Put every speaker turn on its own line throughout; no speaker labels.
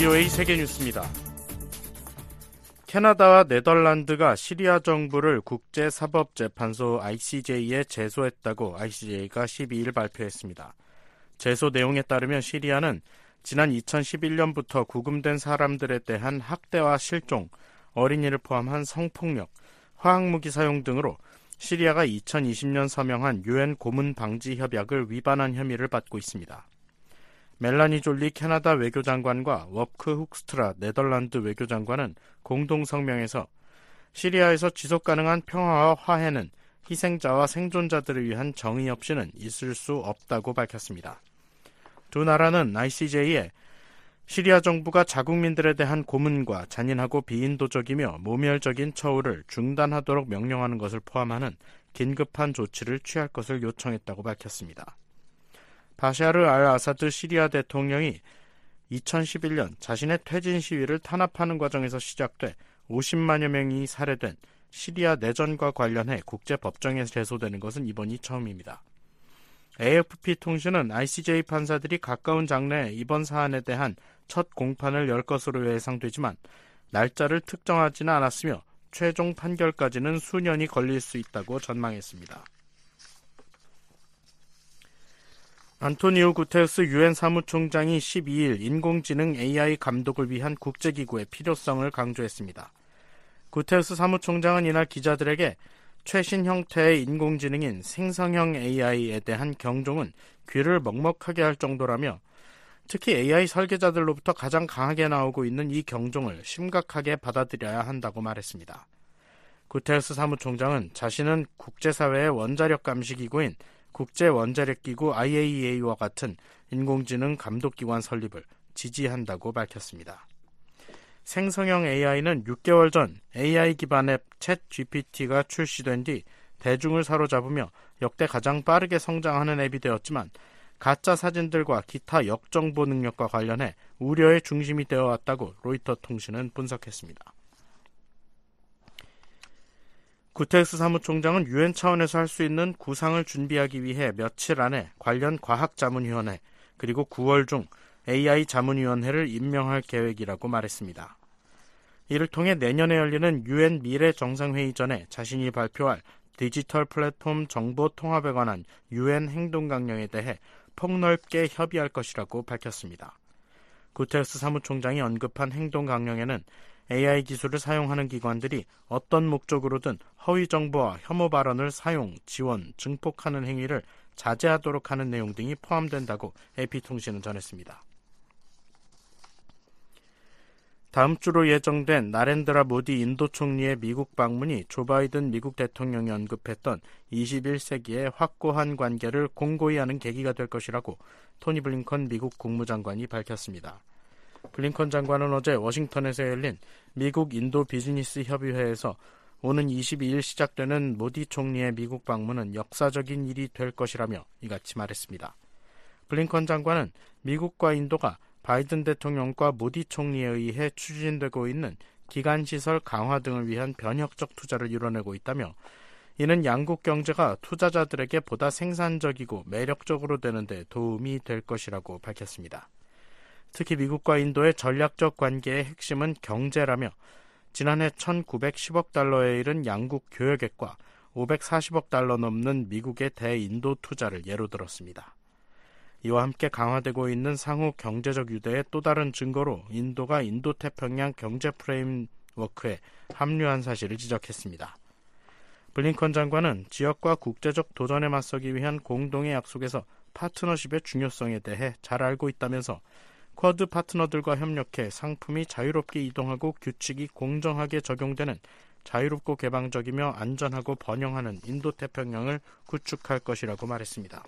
VOA 세계뉴스입니다. 캐나다와 네덜란드가 시리아 정부를 국제사법재판소 ICJ에 제소했다고 ICJ가 12일 발표했습니다. 제소 내용에 따르면 시리아는 지난 2011년부터 구금된 사람들에 대한 학대와 실종, 어린이를 포함한 성폭력, 화학무기 사용 등으로 시리아가 2020년 서명한 유엔 고문 방지 협약을 위반한 혐의를 받고 있습니다. 멜라니 졸리 캐나다 외교장관과 워크 훅스트라 네덜란드 외교장관은 공동 성명에서 시리아에서 지속가능한 평화와 화해는 희생자와 생존자들을 위한 정의 없이는 있을 수 없다고 밝혔습니다. 두 나라는 ICJ에 시리아 정부가 자국민들에 대한 고문과 잔인하고 비인도적이며 모멸적인 처우를 중단하도록 명령하는 것을 포함하는 긴급한 조치를 취할 것을 요청했다고 밝혔습니다. 바샤르 알 아사드 시리아 대통령이 2011년 자신의 퇴진 시위를 탄압하는 과정에서 시작돼 50만여 명이 살해된 시리아 내전과 관련해 국제법정에 제소되는 것은 이번이 처음입니다. AFP 통신은 ICJ 판사들이 가까운 장래에 이번 사안에 대한 첫 공판을 열 것으로 예상되지만 날짜를 특정하지는 않았으며 최종 판결까지는 수년이 걸릴 수 있다고 전망했습니다. 안토니오 구테르스 유엔 사무총장이 12일 인공지능 AI 감독을 위한 국제기구의 필요성을 강조했습니다. 구테르스 사무총장은 이날 기자들에게 최신 형태의 인공지능인 생성형 AI에 대한 경종은 귀를 먹먹하게 할 정도라며 특히 AI 설계자들로부터 가장 강하게 나오고 있는 이 경종을 심각하게 받아들여야 한다고 말했습니다. 구테르스 사무총장은 자신은 국제사회의 원자력 감시기구인 국제원자력기구 IAEA와 같은 인공지능 감독기관 설립을 지지한다고 밝혔습니다. 생성형 AI는 6개월 전 AI 기반 앱 챗GPT가 출시된 뒤 대중을 사로잡으며 역대 가장 빠르게 성장하는 앱이 되었지만 가짜 사진들과 기타 역정보 능력과 관련해 우려의 중심이 되어 왔다고 로이터 통신은 분석했습니다. 구테르스 사무총장은 유엔 차원에서 할 수 있는 구상을 준비하기 위해 며칠 안에 관련 과학자문위원회 그리고 9월 중 AI 자문위원회를 임명할 계획이라고 말했습니다. 이를 통해 내년에 열리는 유엔 미래 정상회의 전에 자신이 발표할 디지털 플랫폼 정보 통합에 관한 유엔 행동강령에 대해 폭넓게 협의할 것이라고 밝혔습니다. 구테르스 사무총장이 언급한 행동강령에는 AI 기술을 사용하는 기관들이 어떤 목적으로든 허위 정보와 혐오 발언을 사용, 지원, 증폭하는 행위를 자제하도록 하는 내용 등이 포함된다고 AP통신은 전했습니다. 다음 주로 예정된 나렌드라 모디 인도 총리의 미국 방문이 조 바이든 미국 대통령이 언급했던 21세기의 확고한 관계를 공고히 하는 계기가 될 것이라고 토니 블링컨 미국 국무장관이 밝혔습니다. 블링컨 장관은 어제 워싱턴에서 열린 미국 인도 비즈니스 협의회에서 오는 22일 시작되는 모디 총리의 미국 방문은 역사적인 일이 될 것이라며 이같이 말했습니다. 블링컨 장관은 미국과 인도가 바이든 대통령과 모디 총리에 의해 추진되고 있는 기간시설 강화 등을 위한 변혁적 투자를 이뤄내고 있다며 이는 양국 경제가 투자자들에게 보다 생산적이고 매력적으로 되는 데 도움이 될 것이라고 밝혔습니다. 특히 미국과 인도의 전략적 관계의 핵심은 경제라며 지난해 1,910억 달러에 이른 양국 교역액과 540억 달러 넘는 미국의 대인도 투자를 예로 들었습니다. 이와 함께 강화되고 있는 상호 경제적 유대의 또 다른 증거로 인도가 인도태평양 경제 프레임워크에 합류한 사실을 지적했습니다. 블링컨 장관은 지역과 국제적 도전에 맞서기 위한 공동의 약속에서 파트너십의 중요성에 대해 잘 알고 있다면서 쿼드 파트너들과 협력해 상품이 자유롭게 이동하고 규칙이 공정하게 적용되는 자유롭고 개방적이며 안전하고 번영하는 인도태평양을 구축할 것이라고 말했습니다.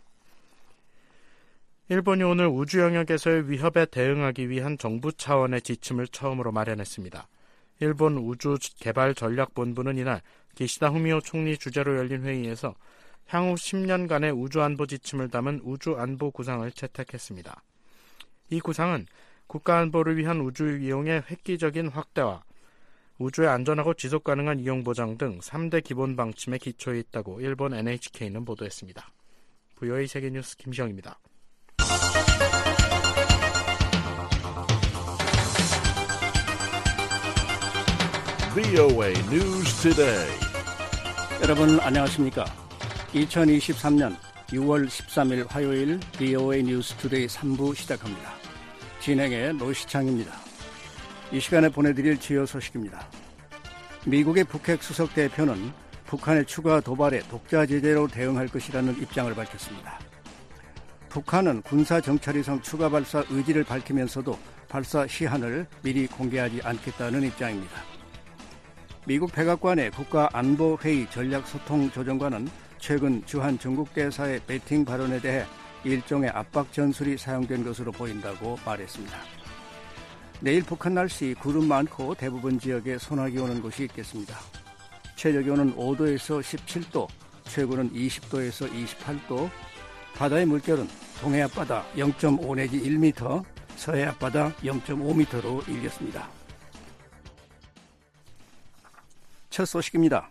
일본이 오늘 우주 영역에서의 위협에 대응하기 위한 정부 차원의 지침을 처음으로 마련했습니다. 일본 우주개발전략본부는 이날 기시다 후미오 총리 주재로 열린 회의에서 향후 10년간의 우주안보 지침을 담은 우주안보 구상을 채택했습니다. 이 구상은 국가안보를 위한 우주 이용의 획기적인 확대와 우주의 안전하고 지속가능한 이용 보장 등 3대 기본 방침에 기초해 있다고 일본 NHK는 보도했습니다. VOA 세계뉴스 김시영입니다.
VOA News Today.
여러분 안녕하십니까? 2023년 6월 13일 화요일 VOA News Today 3부 시작합니다. 진행의 노시창입니다. 이 시간에 보내드릴 주요 소식입니다. 미국의 북핵 수석 대표는 북한의 추가 도발에 독자 제재로 대응할 것이라는 입장을 밝혔습니다. 북한은 군사 정찰위성 추가 발사 의지를 밝히면서도 발사 시한을 미리 공개하지 않겠다는 입장입니다. 미국 백악관의 국가안보회의 전략소통조정관은 최근 주한 중국 대사의 배팅 발언에 대해 일종의 압박 전술이 사용된 것으로 보인다고 말했습니다. 내일 북한 날씨 구름 많고 대부분 지역에 소나기 오는 곳이 있겠습니다. 최저기온은 5도에서 17도, 최고는 20도에서 28도, 바다의 물결은 동해 앞바다 0.5 내지 1m, 서해 앞바다 0.5m로 일겠습니다. 첫 소식입니다.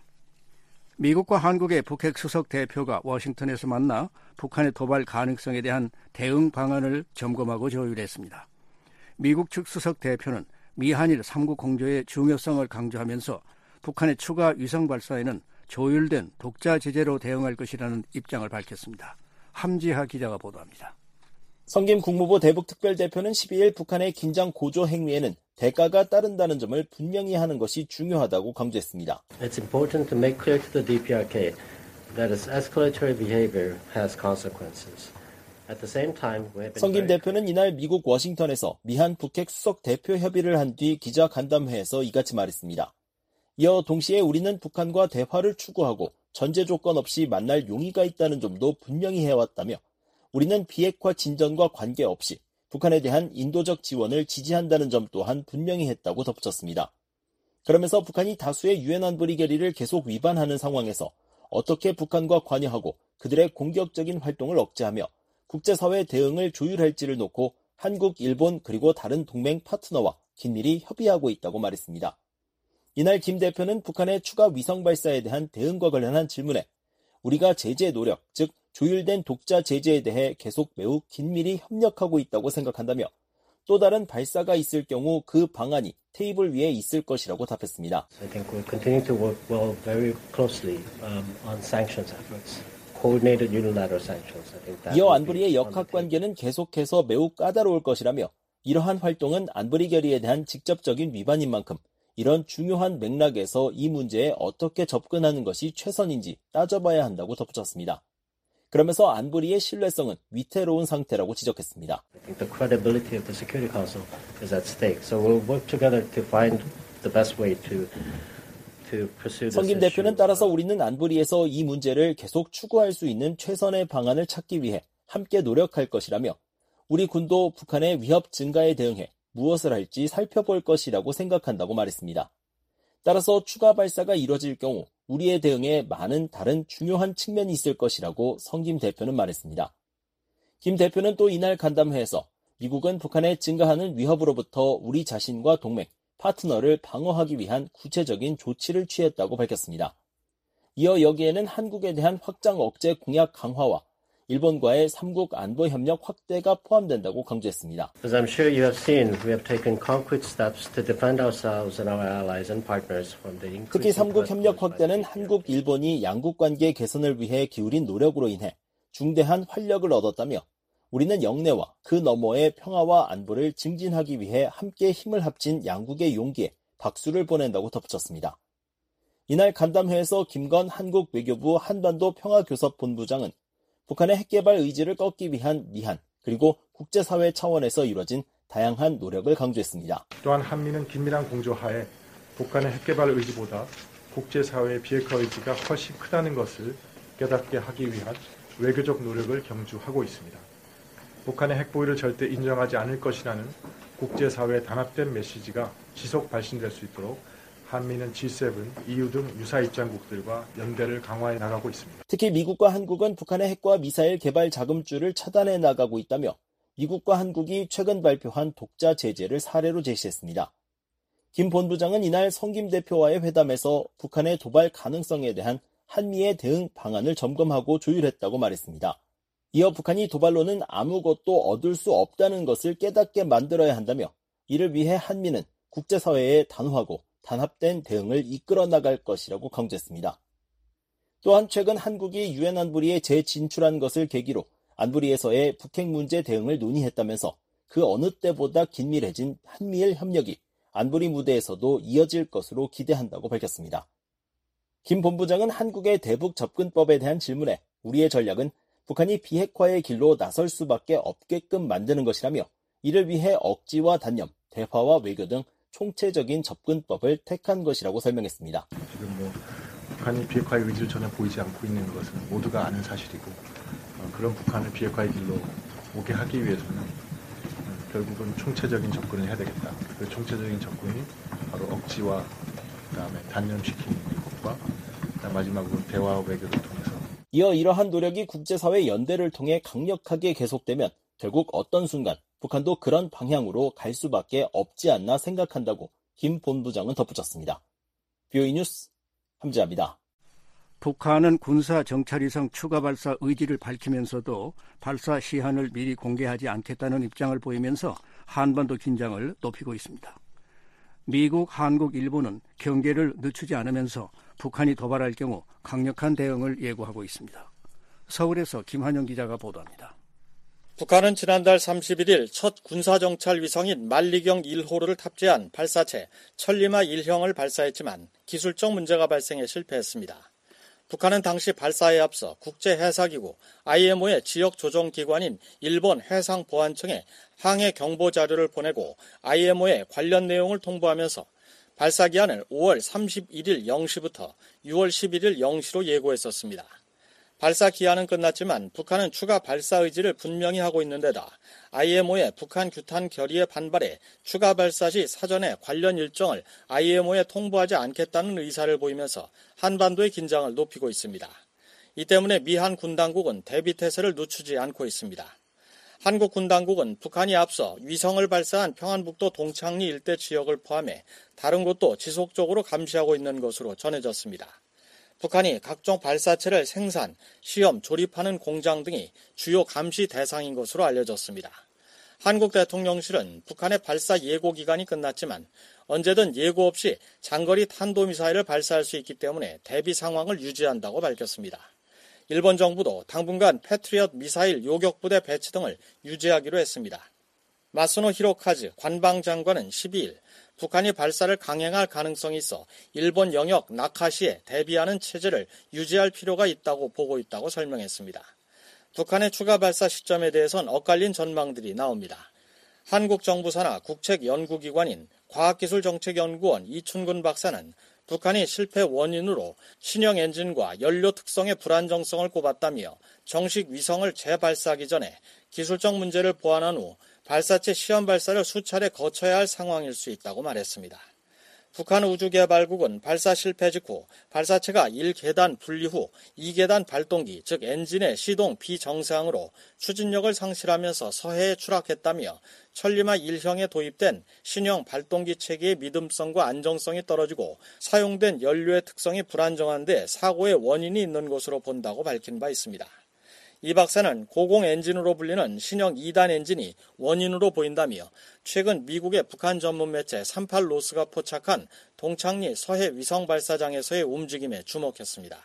미국과 한국의 북핵 수석 대표가 워싱턴에서 만나 북한의 도발 가능성에 대한 대응 방안을 점검하고 조율했습니다. 미국 측 수석 대표는 미한일 3국 공조의 중요성을 강조하면서 북한의 추가 위성 발사에는 조율된 독자 제재로 대응할 것이라는 입장을 밝혔습니다. 함지하 기자가 보도합니다.
성김 국무부 대북특별대표는 12일 북한의 긴장 고조 행위에는 대가가 따른다는 점을 분명히 하는 것이 중요하다고 강조했습니다.
It's important to make clear to the DPRK that its escalatory behavior has consequences. At the same time, we have been
성김 대표는 이날 미국 워싱턴에서 미한 북핵 수석 대표 협의를 한 뒤 기자 간담회에서 이같이 말했습니다. 이어 동시에 우리는 북한과 대화를 추구하고 전제 조건 없이 만날 용의가 있다는 점도 분명히 해왔다며 우리는 비핵화 진전과 관계없이 북한에 대한 인도적 지원을 지지한다는 점 또한 분명히 했다고 덧붙였습니다. 그러면서 북한이 다수의 유엔 안보리 결의를 계속 위반하는 상황에서 어떻게 북한과 관여하고 그들의 공격적인 활동을 억제하며 국제사회 대응을 조율할지를 놓고 한국, 일본 그리고 다른 동맹 파트너와 긴밀히 협의하고 있다고 말했습니다. 이날 김 대표는 북한의 추가 위성 발사에 대한 대응과 관련한 질문에 우리가 제재 노력, 즉 조율된 독자 제재에 대해 계속 매우 긴밀히 협력하고 있다고 생각한다며 또 다른 발사가 있을 경우 그 방안이 테이블 위에 있을 것이라고 답했습니다.
I think we'll continue to work well very closely on sanctions efforts. Coordinated unilateral sanctions. I think that
이어 안보리의 역학관계는 계속해서 매우 까다로울 것이라며 이러한 활동은 안보리 결의에 대한 직접적인 위반인 만큼 이런 중요한 맥락에서 이 문제에 어떻게 접근하는 것이 최선인지 따져봐야 한다고 덧붙였습니다. 그러면서 안보리의 신뢰성은 위태로운 상태라고 지적했습니다.
I think the credibility of the Security Council is at stake. So we'll work together to find the best way to pursue this
성김
issue.
대표는 따라서 우리는 안보리에서 이 문제를 계속 추구할 수 있는 최선의 방안을 찾기 위해 함께 노력할 것이라며 우리 군도 북한의 위협 증가에 대응해 무엇을 할지 살펴볼 것이라고 생각한다고 말했습니다. 따라서 추가 발사가 이뤄질 경우 우리의 대응에 많은 다른 중요한 측면이 있을 것이라고 성김 대표는 말했습니다. 김 대표는 또 이날 간담회에서 미국은 북한의 증가하는 위협으로부터 우리 자신과 동맹, 파트너를 방어하기 위한 구체적인 조치를 취했다고 밝혔습니다. 이어 여기에는 한국에 대한 확장 억제 공약 강화와 일본과의 3국 안보 협력 확대가 포함된다고 강조했습니다.
As I'm sure you have seen, we have taken concrete steps to defend ourselves and our allies and partners from the increasing
특히 3국 협력
threat posed by
확대는
the
한국, 일본이 양국 관계 개선을 위해 기울인 노력으로 인해 중대한 활력을 얻었다며 우리는 영내와 그 너머의 평화와 안보를 증진하기 위해 함께 힘을 합친 양국의 용기에 박수를 보낸다고 덧붙였습니다. 이날 간담회에서 김건 한국 외교부 한반도 평화교섭본부장은 북한의 핵개발 의지를 꺾기 위한 미한 그리고 국제사회 차원에서 이뤄진 다양한 노력을 강조했습니다.
또한 한미는 긴밀한 공조하에 북한의 핵개발 의지보다 국제사회의 비핵화 의지가 훨씬 크다는 것을 깨닫게 하기 위한 외교적 노력을 경주하고 있습니다. 북한의 핵보유를 절대 인정하지 않을 것이라는 국제사회의 단합된 메시지가 지속 발신될 수 있도록 한미는 G7, EU 등 유사 입장국들과 연대를 강화해 나가고 있습니다.
특히 미국과 한국은 북한의 핵과 미사일 개발 자금줄을 차단해 나가고 있다며 미국과 한국이 최근 발표한 독자 제재를 사례로 제시했습니다. 김 본부장은 이날 성김 대표와의 회담에서 북한의 도발 가능성에 대한 한미의 대응 방안을 점검하고 조율했다고 말했습니다. 이어 북한이 도발로는 아무것도 얻을 수 없다는 것을 깨닫게 만들어야 한다며 이를 위해 한미는 국제사회에 단호하고 단합된 대응을 이끌어 나갈 것이라고 강조했습니다. 또한 최근 한국이 유엔 안보리에 재진출한 것을 계기로 안보리에서의 북핵 문제 대응을 논의했다면서 그 어느 때보다 긴밀해진 한미일 협력이 안보리 무대에서도 이어질 것으로 기대한다고 밝혔습니다. 김 본부장은 한국의 대북 접근법에 대한 질문에 우리의 전략은 북한이 비핵화의 길로 나설 수밖에 없게끔 만드는 것이라며 이를 위해 억지와 단념, 대화와 외교 등 총체적인 접근법을 택한 것이라고 설명했습니다.
지금 북한이 비핵화의 의지를 전혀 보이지 않고 있는 것은 모두가 아는 사실이고 그런 북한을 비핵화의 길로 오게 하기 위해서는 결국은 총체적인 접근을 해야 되겠다. 그 총체적인 접근이 바로 억지와 그다음에 단념시키는 것과 마지막으로 대화와 외교를 통해서
이어 이러한 노력이 국제사회 연대를 통해 강력하게 계속되면 결국 어떤 순간 북한도 그런 방향으로 갈 수밖에 없지 않나 생각한다고 김 본부장은 덧붙였습니다. BOE 뉴스 함지아입니다.
북한은 군사 정찰위성 추가 발사 의지를 밝히면서도 발사 시한을 미리 공개하지 않겠다는 입장을 보이면서 한반도 긴장을 높이고 있습니다. 미국, 한국, 일본은 경계를 늦추지 않으면서 북한이 도발할 경우 강력한 대응을 예고하고 있습니다. 서울에서 김한영 기자가 보도합니다.
북한은 지난달 31일 첫 군사정찰 위성인 만리경 1호를 탑재한 발사체 천리마 1형을 발사했지만 기술적 문제가 발생해 실패했습니다. 북한은 당시 발사에 앞서 국제해사기구 IMO의 지역조정기관인 일본 해상보안청에 항해 경보 자료를 보내고 IMO에 관련 내용을 통보하면서 발사 기한을 5월 31일 0시부터 6월 11일 0시로 예고했었습니다. 발사 기한은 끝났지만 북한은 추가 발사 의지를 분명히 하고 있는 데다 IMO의 북한 규탄 결의에 반발해 추가 발사 시 사전에 관련 일정을 IMO에 통보하지 않겠다는 의사를 보이면서 한반도의 긴장을 높이고 있습니다. 이 때문에 미한 군 당국은 대비태세를 늦추지 않고 있습니다. 한국 군 당국은 북한이 앞서 위성을 발사한 평안북도 동창리 일대 지역을 포함해 다른 곳도 지속적으로 감시하고 있는 것으로 전해졌습니다. 북한이 각종 발사체를 생산, 시험, 조립하는 공장 등이 주요 감시 대상인 것으로 알려졌습니다. 한국 대통령실은 북한의 발사 예고 기간이 끝났지만 언제든 예고 없이 장거리 탄도미사일을 발사할 수 있기 때문에 대비 상황을 유지한다고 밝혔습니다. 일본 정부도 당분간 패트리엇 미사일 요격부대 배치 등을 유지하기로 했습니다. 마스노 히로카즈 관방장관은 12일 북한이 발사를 강행할 가능성이 있어 일본 영역 나카시에 대비하는 체제를 유지할 필요가 있다고 보고 있다고 설명했습니다. 북한의 추가 발사 시점에 대해선 엇갈린 전망들이 나옵니다. 한국 정부 산하 국책연구기관인 과학기술정책연구원 이춘근 박사는 북한이 실패 원인으로 신형 엔진과 연료 특성의 불안정성을 꼽았다며 정식 위성을 재발사하기 전에 기술적 문제를 보완한 후 발사체 시험 발사를 수차례 거쳐야 할 상황일 수 있다고 말했습니다. 북한 우주개발국은 발사 실패 직후 발사체가 1계단 분리 후 2계단 발동기, 즉 엔진의 시동 비정상으로 추진력을 상실하면서 서해에 추락했다며 천리마 1형에 도입된 신형 발동기 체계의 믿음성과 안정성이 떨어지고 사용된 연료의 특성이 불안정한 데 사고의 원인이 있는 것으로 본다고 밝힌 바 있습니다. 이 박사는 고공 엔진으로 불리는 신형 2단 엔진이 원인으로 보인다며 최근 미국의 북한 전문 매체 38로스가 포착한 동창리 서해 위성 발사장에서의 움직임에 주목했습니다.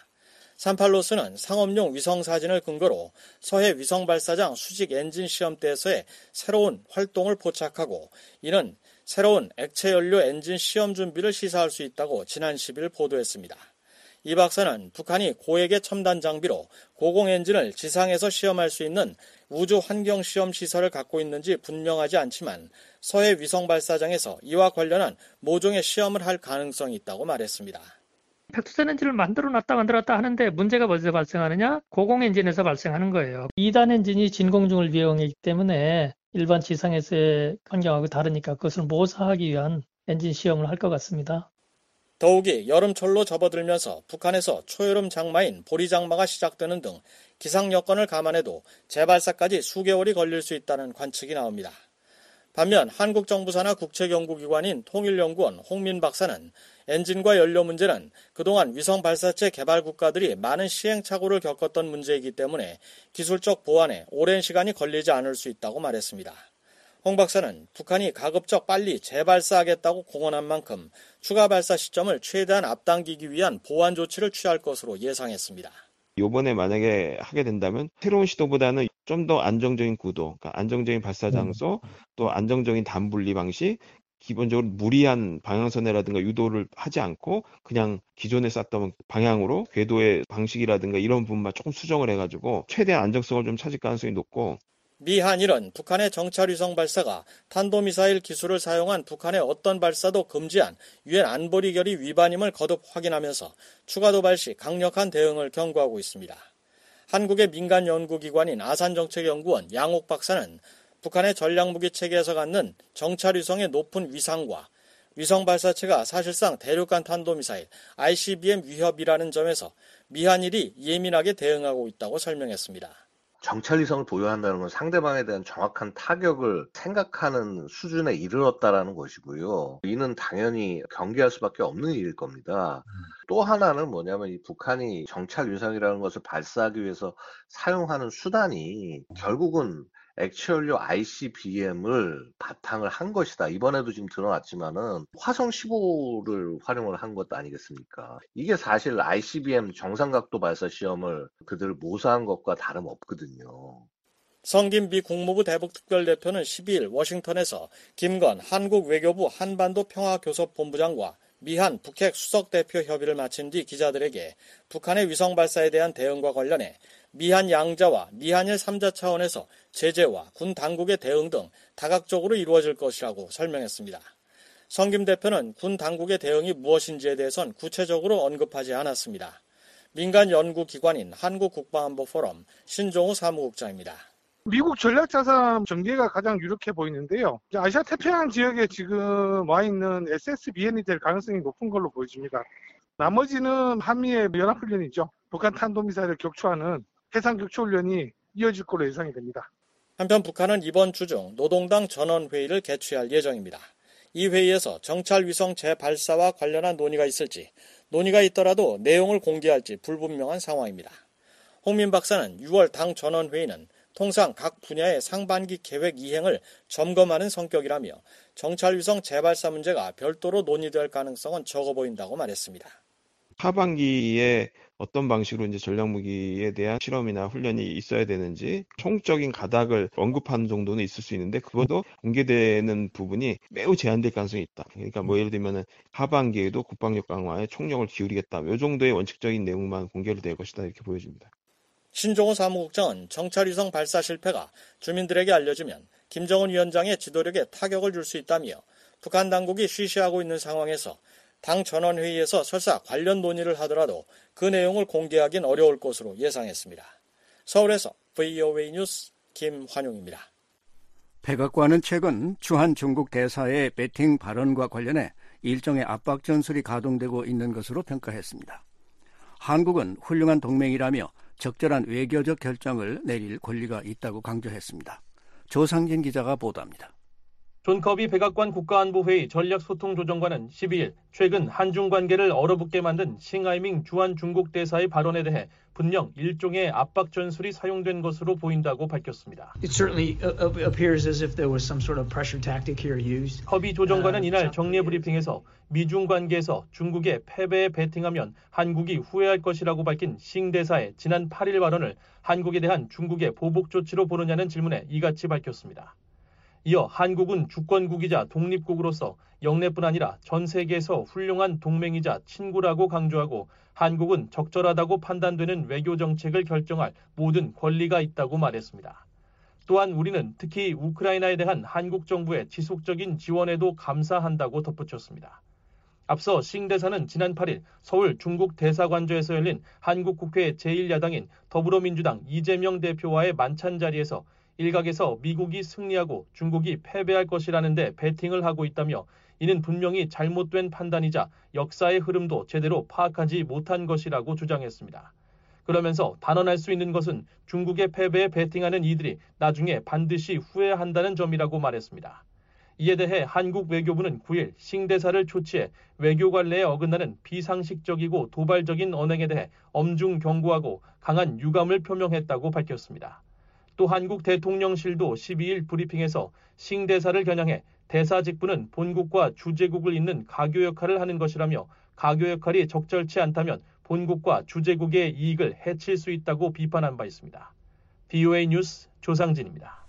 38로스는 상업용 위성 사진을 근거로 서해 위성 발사장 수직 엔진 시험대에서의 새로운 활동을 포착하고 이는 새로운 액체 연료 엔진 시험 준비를 시사할 수 있다고 지난 10일 보도했습니다. 이 박사는 북한이 고액의 첨단 장비로 고공 엔진을 지상에서 시험할 수 있는 우주 환경 시험 시설을 갖고 있는지 분명하지 않지만 서해 위성 발사장에서 이와 관련한 모종의 시험을 할 가능성이 있다고 말했습니다.
백두산 엔진을 만들어놨다 하는데 문제가 어디서 발생하느냐? 고공 엔진에서 발생하는 거예요. 2단 엔진이 진공중을 이용하기 때문에 일반 지상에서의 환경하고 다르니까 그것을 모사하기 위한 엔진 시험을 할 것 같습니다.
더욱이 여름철로 접어들면서 북한에서 초여름 장마인 보리장마가 시작되는 등 기상 여건을 감안해도 재발사까지 수개월이 걸릴 수 있다는 관측이 나옵니다. 반면 한국 정부 산하 국책연구기관인 통일연구원 홍민 박사는 엔진과 연료 문제는 그동안 위성 발사체 개발 국가들이 많은 시행착오를 겪었던 문제이기 때문에 기술적 보완에 오랜 시간이 걸리지 않을 수 있다고 말했습니다. 홍 박사는 북한이 가급적 빨리 재발사하겠다고 공언한 만큼 추가 발사 시점을 최대한 앞당기기 위한 보완 조치를 취할 것으로 예상했습니다.
요번에 만약에 하게 된다면 새로운 시도보다는 좀 더 안정적인 구도, 그러니까 안정적인 발사 장소, 또 안정적인 단분리 방식, 기본적으로 무리한 방향선회라든가 유도를 하지 않고 그냥 기존에 쐈던 방향으로 궤도의 방식이라든가 이런 부분만 조금 수정을 해가지고 최대한 안정성을 좀 찾을 가능성이 높고,
미 한일은 북한의 정찰위성 발사가 탄도미사일 기술을 사용한 북한의 어떤 발사도 금지한 유엔 안보리 결의 위반임을 거듭 확인하면서 추가 도발 시 강력한 대응을 경고하고 있습니다. 한국의 민간 연구기관인 아산정책연구원 양옥 박사는 북한의 전략무기 체계에서 갖는 정찰위성의 높은 위상과 위성 발사체가 사실상 대륙간 탄도미사일 ICBM 위협이라는 점에서 미한일이 예민하게 대응하고 있다고 설명했습니다.
정찰위성을 보유한다는 건 상대방에 대한 정확한 타격을 생각하는 수준에 이르렀다라는 것이고요. 이는 당연히 경계할 수밖에 없는 일일 겁니다. 또 하나는 뭐냐면 이 북한이 정찰위성이라는 것을 발사하기 위해서 사용하는 수단이 결국은 액체연료 ICBM을 바탕을 한 것이다. 이번에도 지금 드러났지만은 화성 15를 활용을 한 것도 아니겠습니까? 이게 사실 ICBM 정상각도 발사 시험을 그들 모사한 것과 다름없거든요.
성김 미 국무부 대북특별대표는 12일 워싱턴에서 김건 한국 외교부 한반도 평화교섭본부장과 미한 북핵 수석대표 협의를 마친 뒤 기자들에게 북한의 위성 발사에 대한 대응과 관련해 미한 양자와 미한일 3자 차원에서 제재와 군 당국의 대응 등 다각적으로 이루어질 것이라고 설명했습니다. 성김 대표는 군 당국의 대응이 무엇인지에 대해선 구체적으로 언급하지 않았습니다. 민간 연구기관인 한국국방안보포럼 신종우 사무국장입니다.
미국 전략자산 전개가 가장 유력해 보이는데요. 아시아 태평양 지역에 지금 와 있는 SSBN이 될 가능성이 높은 걸로 보여집니다. 나머지는 한미의 연합훈련이죠. 북한 탄도미사일을 격추하는 해상격추훈련이 이어질 걸로 예상이 됩니다.
한편 북한은 이번 주 중 노동당 전원회의를 개최할 예정입니다. 이 회의에서 정찰위성 재발사와 관련한 논의가 있을지, 논의가 있더라도 내용을 공개할지 불분명한 상황입니다. 홍민 박사는 6월 당 전원회의는 통상 각 분야의 상반기 계획 이행을 점검하는 성격이라며 정찰위성 재발사 문제가 별도로 논의될 가능성은 적어 보인다고 말했습니다.
하반기에 어떤 방식으로 이제 전략무기에 대한 실험이나 훈련이 있어야 되는지 총적인 가닥을 언급하는 정도는 있을 수 있는데 그것도 공개되는 부분이 매우 제한될 가능성이 있다. 그러니까 뭐 예를 들면은 하반기에도 국방력 강화에 총력을 기울이겠다. 이 정도의 원칙적인 내용만 공개로 될 것이다 이렇게 보여집니다.
신종호 사무국장은 정찰위성 발사 실패가 주민들에게 알려지면 김정은 위원장의 지도력에 타격을 줄 수 있다며 북한 당국이 쉬쉬하고 있는 상황에서 당 전원회의에서 설사 관련 논의를 하더라도 그 내용을 공개하긴 어려울 것으로 예상했습니다. 서울에서 VOA 뉴스 김환용입니다.
백악관은 최근 주한 중국 대사의 배팅 발언과 관련해 일종의 압박 전술이 가동되고 있는 것으로 평가했습니다. 한국은 훌륭한 동맹이라며 적절한 외교적 결정을 내릴 권리가 있다고 강조했습니다. 조상진 기자가 보도합니다.
존 커비 백악관 국가안보회의 전략소통조정관은 12일 최근 한중 관계를 얼어붙게 만든 싱하이밍 주한 중국 대사의 발언에 대해 분명 일종의 압박 전술이 사용된 것으로 보인다고 밝혔습니다.
It certainly appears as if there was some sort of pressure tactic here used.
커비 조정관은 이날 정례 브리핑에서 미중 관계에서 중국의 패배에 베팅하면 한국이 후회할 것이라고 밝힌 싱 대사의 지난 8일 발언을 한국에 대한 중국의 보복 조치로 보느냐는 질문에 이같이 밝혔습니다. 이어 한국은 주권국이자 독립국으로서 영내뿐 아니라 전 세계에서 훌륭한 동맹이자 친구라고 강조하고 한국은 적절하다고 판단되는 외교 정책을 결정할 모든 권리가 있다고 말했습니다. 또한 우리는 특히 우크라이나에 대한 한국 정부의 지속적인 지원에도 감사한다고 덧붙였습니다. 앞서 싱 대사는 지난 8일 서울 중국 대사관저에서 열린 한국 국회 제1야당인 더불어민주당 이재명 대표와의 만찬 자리에서 일각에서 미국이 승리하고 중국이 패배할 것이라는데 베팅을 하고 있다며 이는 분명히 잘못된 판단이자 역사의 흐름도 제대로 파악하지 못한 것이라고 주장했습니다. 그러면서 단언할 수 있는 것은 중국의 패배에 베팅하는 이들이 나중에 반드시 후회한다는 점이라고 말했습니다. 이에 대해 한국 외교부는 9일 싱 대사를 초치해 외교 관례에 어긋나는 비상식적이고 도발적인 언행에 대해 엄중 경고하고 강한 유감을 표명했다고 밝혔습니다. 또 한국 대통령실도 12일 브리핑에서 싱 대사를 겨냥해 대사 직분은 본국과 주재국을 잇는 가교 역할을 하는 것이라며 가교 역할이 적절치 않다면 본국과 주재국의 이익을 해칠 수 있다고 비판한 바 있습니다. VOA 뉴스 조상진입니다.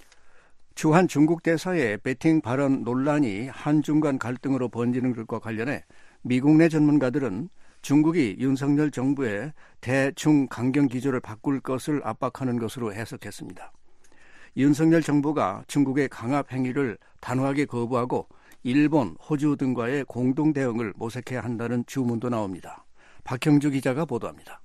주한 중국 대사의 베팅 발언 논란이 한중 간 갈등으로 번지는 것과 관련해 미국 내 전문가들은 중국이 윤석열 정부의 대중 강경 기조를 바꿀 것을 압박하는 것으로 해석했습니다. 윤석열 정부가 중국의 강압 행위를 단호하게 거부하고 일본, 호주 등과의 공동 대응을 모색해야 한다는 주문도 나옵니다. 박형주 기자가 보도합니다.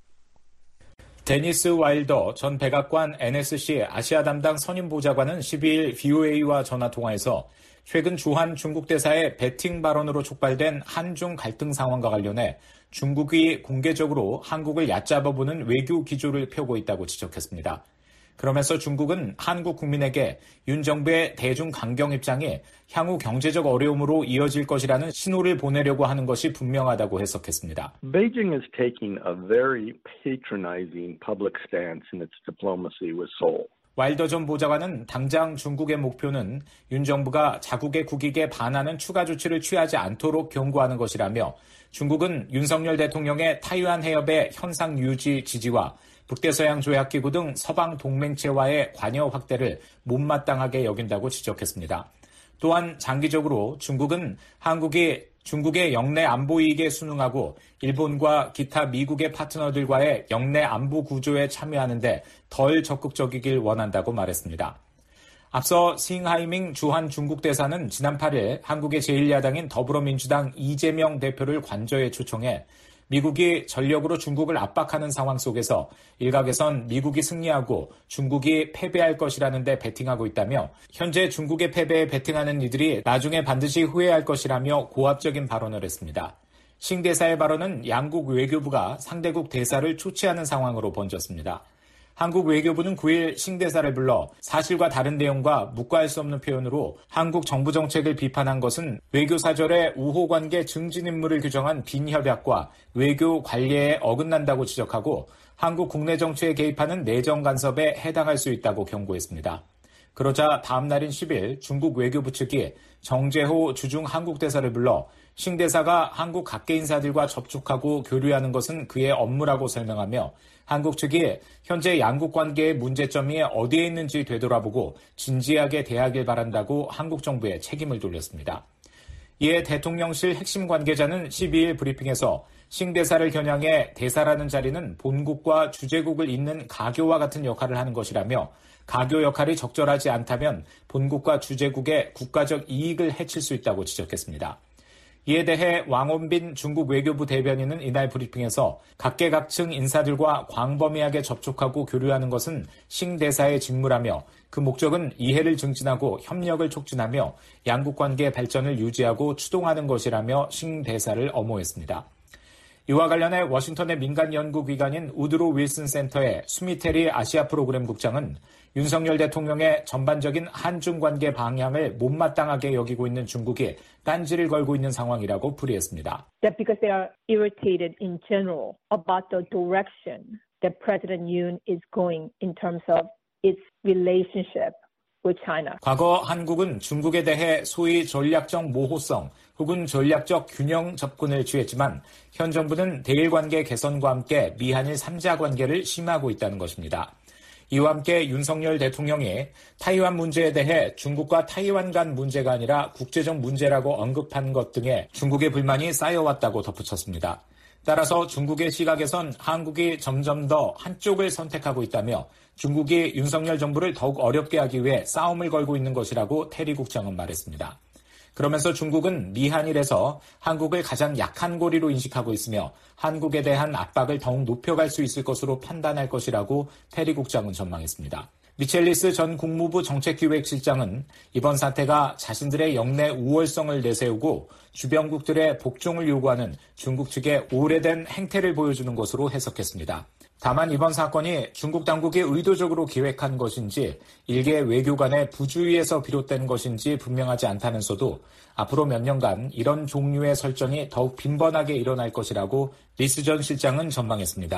데니스 와일더 전 백악관 NSC 아시아 담당 선임보좌관은 12일 VOA와 전화통화에서 최근 주한 중국 대사의 베팅 발언으로 촉발된 한중 갈등 상황과 관련해 중국이 공개적으로 한국을 얕잡아보는 외교 기조를 펴고 있다고 지적했습니다. 그러면서 중국은 한국 국민에게 윤 정부의 대중 강경 입장이 향후 경제적 어려움으로 이어질 것이라는 신호를 보내려고 하는 것이 분명하다고 해석했습니다.
Beijing is taking a very patronizing public stance in its diplomacy with Seoul.
와일더 전 보좌관은 당장 중국의 목표는 윤 정부가 자국의 국익에 반하는 추가 조치를 취하지 않도록 경고하는 것이라며 중국은 윤석열 대통령의 타이완 해협의 현상 유지 지지와 북대서양 조약기구 등 서방 동맹체와의 관여 확대를 못마땅하게 여긴다고 지적했습니다. 또한 장기적으로 중국은 한국이 중국의 영내 안보 이익에 순응하고 일본과 기타 미국의 파트너들과의 영내 안보 구조에 참여하는 데 덜 적극적이길 원한다고 말했습니다. 앞서 싱하이밍 주한 중국 대사는 지난 8일 한국의 제1야당인 더불어민주당 이재명 대표를 관저에 초청해 미국이 전력으로 중국을 압박하는 상황 속에서 일각에선 미국이 승리하고 중국이 패배할 것이라는 데 베팅하고 있다며 현재 중국의 패배에 베팅하는 이들이 나중에 반드시 후회할 것이라며 고압적인 발언을 했습니다. 싱 대사의 발언은 양국 외교부가 상대국 대사를 초치하는 상황으로 번졌습니다. 한국 외교부는 9일 싱 대사를 불러 사실과 다른 내용과 묵과할 수 없는 표현으로 한국 정부 정책을 비판한 것은 외교사절의 우호관계 증진 임무를 규정한 빈협약과 외교 관례에 어긋난다고 지적하고 한국 국내 정치에 개입하는 내정 간섭에 해당할 수 있다고 경고했습니다. 그러자 다음 날인 10일 중국 외교부 측이 정재호 주중 한국 대사를 불러 싱 대사가 한국 각계 인사들과 접촉하고 교류하는 것은 그의 업무라고 설명하며 한국 측이 현재 양국 관계의 문제점이 어디에 있는지 되돌아보고 진지하게 대하길 바란다고 한국 정부에 책임을 돌렸습니다. 이에 대통령실 핵심 관계자는 12일 브리핑에서 싱 대사를 겨냥해 대사라는 자리는 본국과 주재국을 잇는 가교와 같은 역할을 하는 것이라며 가교 역할이 적절하지 않다면 본국과 주재국의 국가적 이익을 해칠 수 있다고 지적했습니다. 이에 대해 왕원빈 중국 외교부 대변인은 이날 브리핑에서 각계각층 인사들과 광범위하게 접촉하고 교류하는 것은 싱 대사의 직무라며 그 목적은 이해를 증진하고 협력을 촉진하며 양국 관계의 발전을 유지하고 추동하는 것이라며 싱 대사를 엄호했습니다. 이와 관련해 워싱턴의 민간 연구기관인 우드로 윌슨 센터의 수미테리 아시아 프로그램 국장은 윤석열 대통령의 전반적인 한중 관계 방향을 못마땅하게 여기고 있는 중국이 딴지를 걸고 있는 상황이라고 풀이했습니다.
That because they are irritated in general about the direction that President Yoon is going in terms of its relationship with China.
과거 한국은 중국에 대해 소위 전략적 모호성 혹은 전략적 균형 접근을 취했지만 현 정부는 대일 관계 개선과 함께 미한일 3자 관계를 심화하고 있다는 것입니다. 이와 함께 윤석열 대통령이 타이완 문제에 대해 중국과 타이완 간 문제가 아니라 국제적 문제라고 언급한 것 등에 중국의 불만이 쌓여왔다고 덧붙였습니다. 따라서 중국의 시각에선 한국이 점점 더 한쪽을 선택하고 있다며 중국이 윤석열 정부를 더욱 어렵게 하기 위해 싸움을 걸고 있는 것이라고 테리 국장은 말했습니다. 그러면서 중국은 미한일에서 한국을 가장 약한 고리로 인식하고 있으며 한국에 대한 압박을 더욱 높여갈 수 있을 것으로 판단할 것이라고 테리 국장은 전망했습니다. 미첼리스 전 국무부 정책기획실장은 이번 사태가 자신들의 영내 우월성을 내세우고 주변국들의 복종을 요구하는 중국 측의 오래된 행태를 보여주는 것으로 해석했습니다. 다만 이번 사건이 중국 당국이 의도적으로 기획한 것인지 일개 외교관의 부주의에서 비롯된 것인지 분명하지 않다면서도 앞으로 몇 년간 이런 종류의 설전이 더욱 빈번하게 일어날 것이라고 리스 전 실장은 전망했습니다.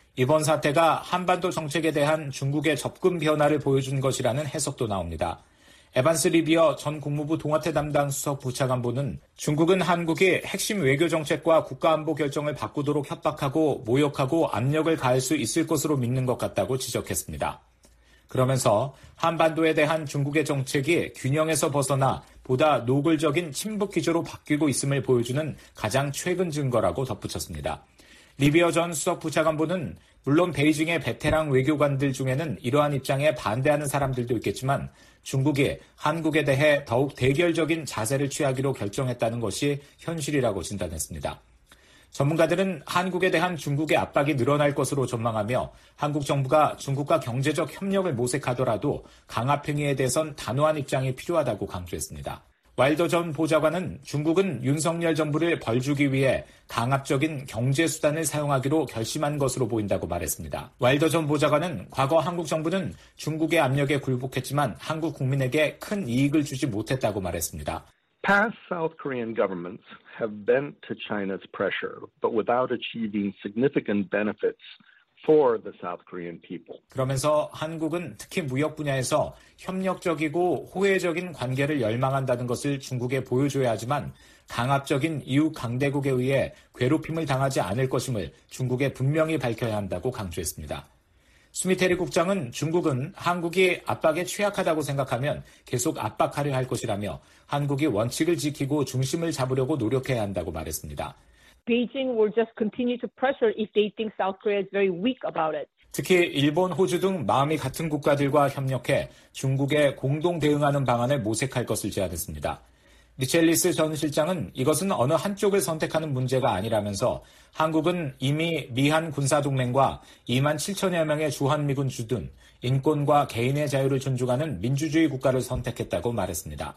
이번 사태가 한반도 정책에 대한 중국의 접근 변화를 보여준 것이라는 해석도 나옵니다. 에반스 리비어 전 국무부 동아태 담당 수석 부차관보는 중국은 한국이 핵심 외교 정책과 국가안보 결정을 바꾸도록 협박하고 모욕하고 압력을 가할 수 있을 것으로 믿는 것 같다고 지적했습니다. 그러면서 한반도에 대한 중국의 정책이 균형에서 벗어나 보다 노골적인 친북 기조로 바뀌고 있음을 보여주는 가장 최근 증거라고 덧붙였습니다. 리비어 전 수석 부차관보는 물론 베이징의 베테랑 외교관들 중에는 이러한 입장에 반대하는 사람들도 있겠지만 중국이 한국에 대해 더욱 대결적인 자세를 취하기로 결정했다는 것이 현실이라고 진단했습니다. 전문가들은 한국에 대한 중국의 압박이 늘어날 것으로 전망하며 한국 정부가 중국과 경제적 협력을 모색하더라도 강압 행위에 대해선 단호한 입장이 필요하다고 강조했습니다. 와일더 전 보좌관은 중국은 윤석열 정부를 벌주기 위해 강압적인 경제 수단을 사용하기로 결심한 것으로 보인다고 말했습니다. 와일더 전 보좌관은 과거 한국 정부는 중국의 압력에 굴복했지만 한국 국민에게 큰 이익을 주지 못했다고 말했습니다.
Past South Korean governments have bent to China's pressure, but without achieving significant benefits for the South Korean people.
그러면서 한국은 특히 무역 분야에서 협력적이고 호혜적인 관계를 열망한다는 것을 중국에 보여줘야 하지만 강압적인 이웃 강대국에 의해 괴롭힘을 당하지 않을 것임을 중국에 분명히 밝혀야 한다고 강조했습니다. 수미테리 국장은 중국은 한국이 압박에 취약하다고 생각하면 계속 압박하려 할 것이라며 한국이 원칙을 지키고 중심을 잡으려고 노력해야 한다고 말했습니다.
Beijing will just continue to pressure if they think South Korea is very weak about it.
특히 일본, 호주 등 마음이 같은 국가들과 협력해 중국에 공동 대응하는 방안을 모색할 것을 제안했습니다. 리첼리스 전 실장은 이것은 어느 한쪽을 선택하는 문제가 아니라면서 한국은 이미 미한 군사동맹과 2만 7천여 명의 주한미군 주둔, 인권과 개인의 자유를 존중하는 민주주의 국가를 선택했다고 말했습니다.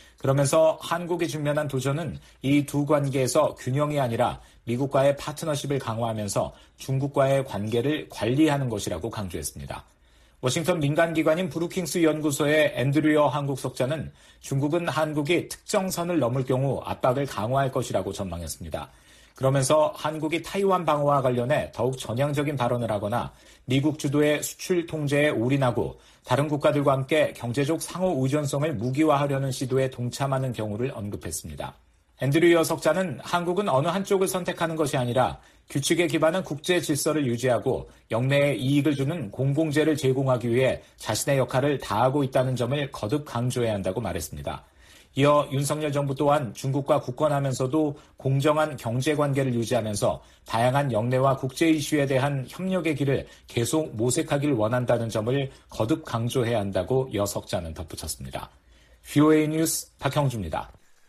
그러면서 한국이 직면한 도전은 이 두 관계에서 균형이 아니라 미국과의 파트너십을 강화하면서 중국과의 관계를 관리하는 것이라고 강조했습니다. 워싱턴 민간기관인 브루킹스 연구소의 앤드류어 한국 석자는 중국은 한국이 특정 선을 넘을 경우 압박을 강화할 것이라고 전망했습니다. 그러면서 한국이 타이완 방어와 관련해 더욱 전향적인 발언을 하거나 미국 주도의 수출 통제에 올인하고 다른 국가들과 함께 경제적 상호 의존성을 무기화하려는 시도에 동참하는 경우를 언급했습니다. 앤드류어 석자는 한국은 어느 한쪽을 선택하는 것이 아니라 규칙에 기반한 국제 질서를 유지하고 영내에 이익을 주는 공공재를 제공하기 위해 자신의 역할을 다하고 있다는 점을 거듭 강조해야 한다고 말했습니다. 이어 윤석열 정부 또한 중국과 굳건하면서도 공정한 경제관계를 유지하면서 다양한 영내와 국제 이슈에 대한 협력의 길을 계속 모색하길 원한다는 점을 거듭 강조해야 한다고 여 석자는 덧붙였습니다. VOA 뉴스 박형주입니다.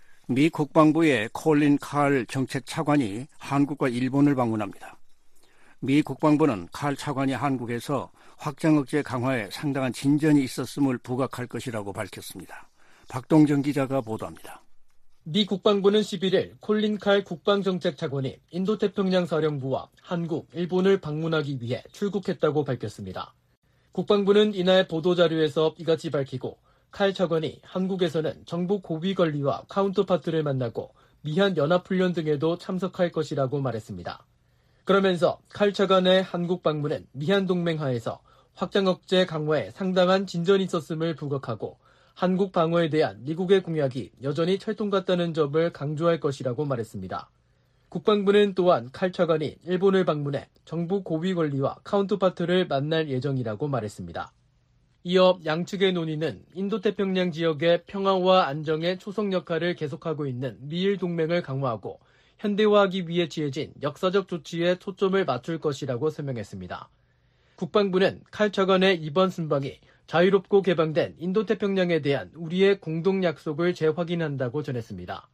미 국방부의 콜린 칼 정책 차관이 한국과 일본을 방문합니다. 미 국방부는 칼 차관이 한국에서 확장 억제 강화에 상당한 진전이 있었음을 부각할 것이라고 밝혔습니다. 박동정 기자가 보도합니다.
미 국방부는 11일 콜린 칼 국방정책 차관이 인도태평양 사령부와 한국, 일본을 방문하기 위해 출국했다고 밝혔습니다. 국방부는 이날 보도자료에서 이같이 밝히고 칼 차관이 한국에서는 정부 고위 관리와 카운터파트를 만나고 미한 연합훈련 등에도 참석할 것이라고 말했습니다. 그러면서 칼 차관의 한국 방문은 미한 동맹 하에서 확장 억제 강화에 상당한 진전이 있었음을 부각하고 한국 방어에 대한 미국의 공약이 여전히 철통 같다는 점을 강조할 것이라고 말했습니다. 국방부는 또한 칼 차관이 일본을 방문해 정부 고위 관리와 카운터파트를 만날 예정이라고 말했습니다. 이어 양측의 논의는 인도태평양 지역의 평화와 안정의 초석 역할을 계속하고 있는 미일 동맹을 강화하고 현대화하기 위해 취해진 역사적 조치에 초점을 맞출 것이라고 설명했습니다. 국방부는 칼 차관의 이번 순방이 자유롭고 개방된 인도태평양에 대한 우리의 공동 약속을 재확인한다고 전했습니다.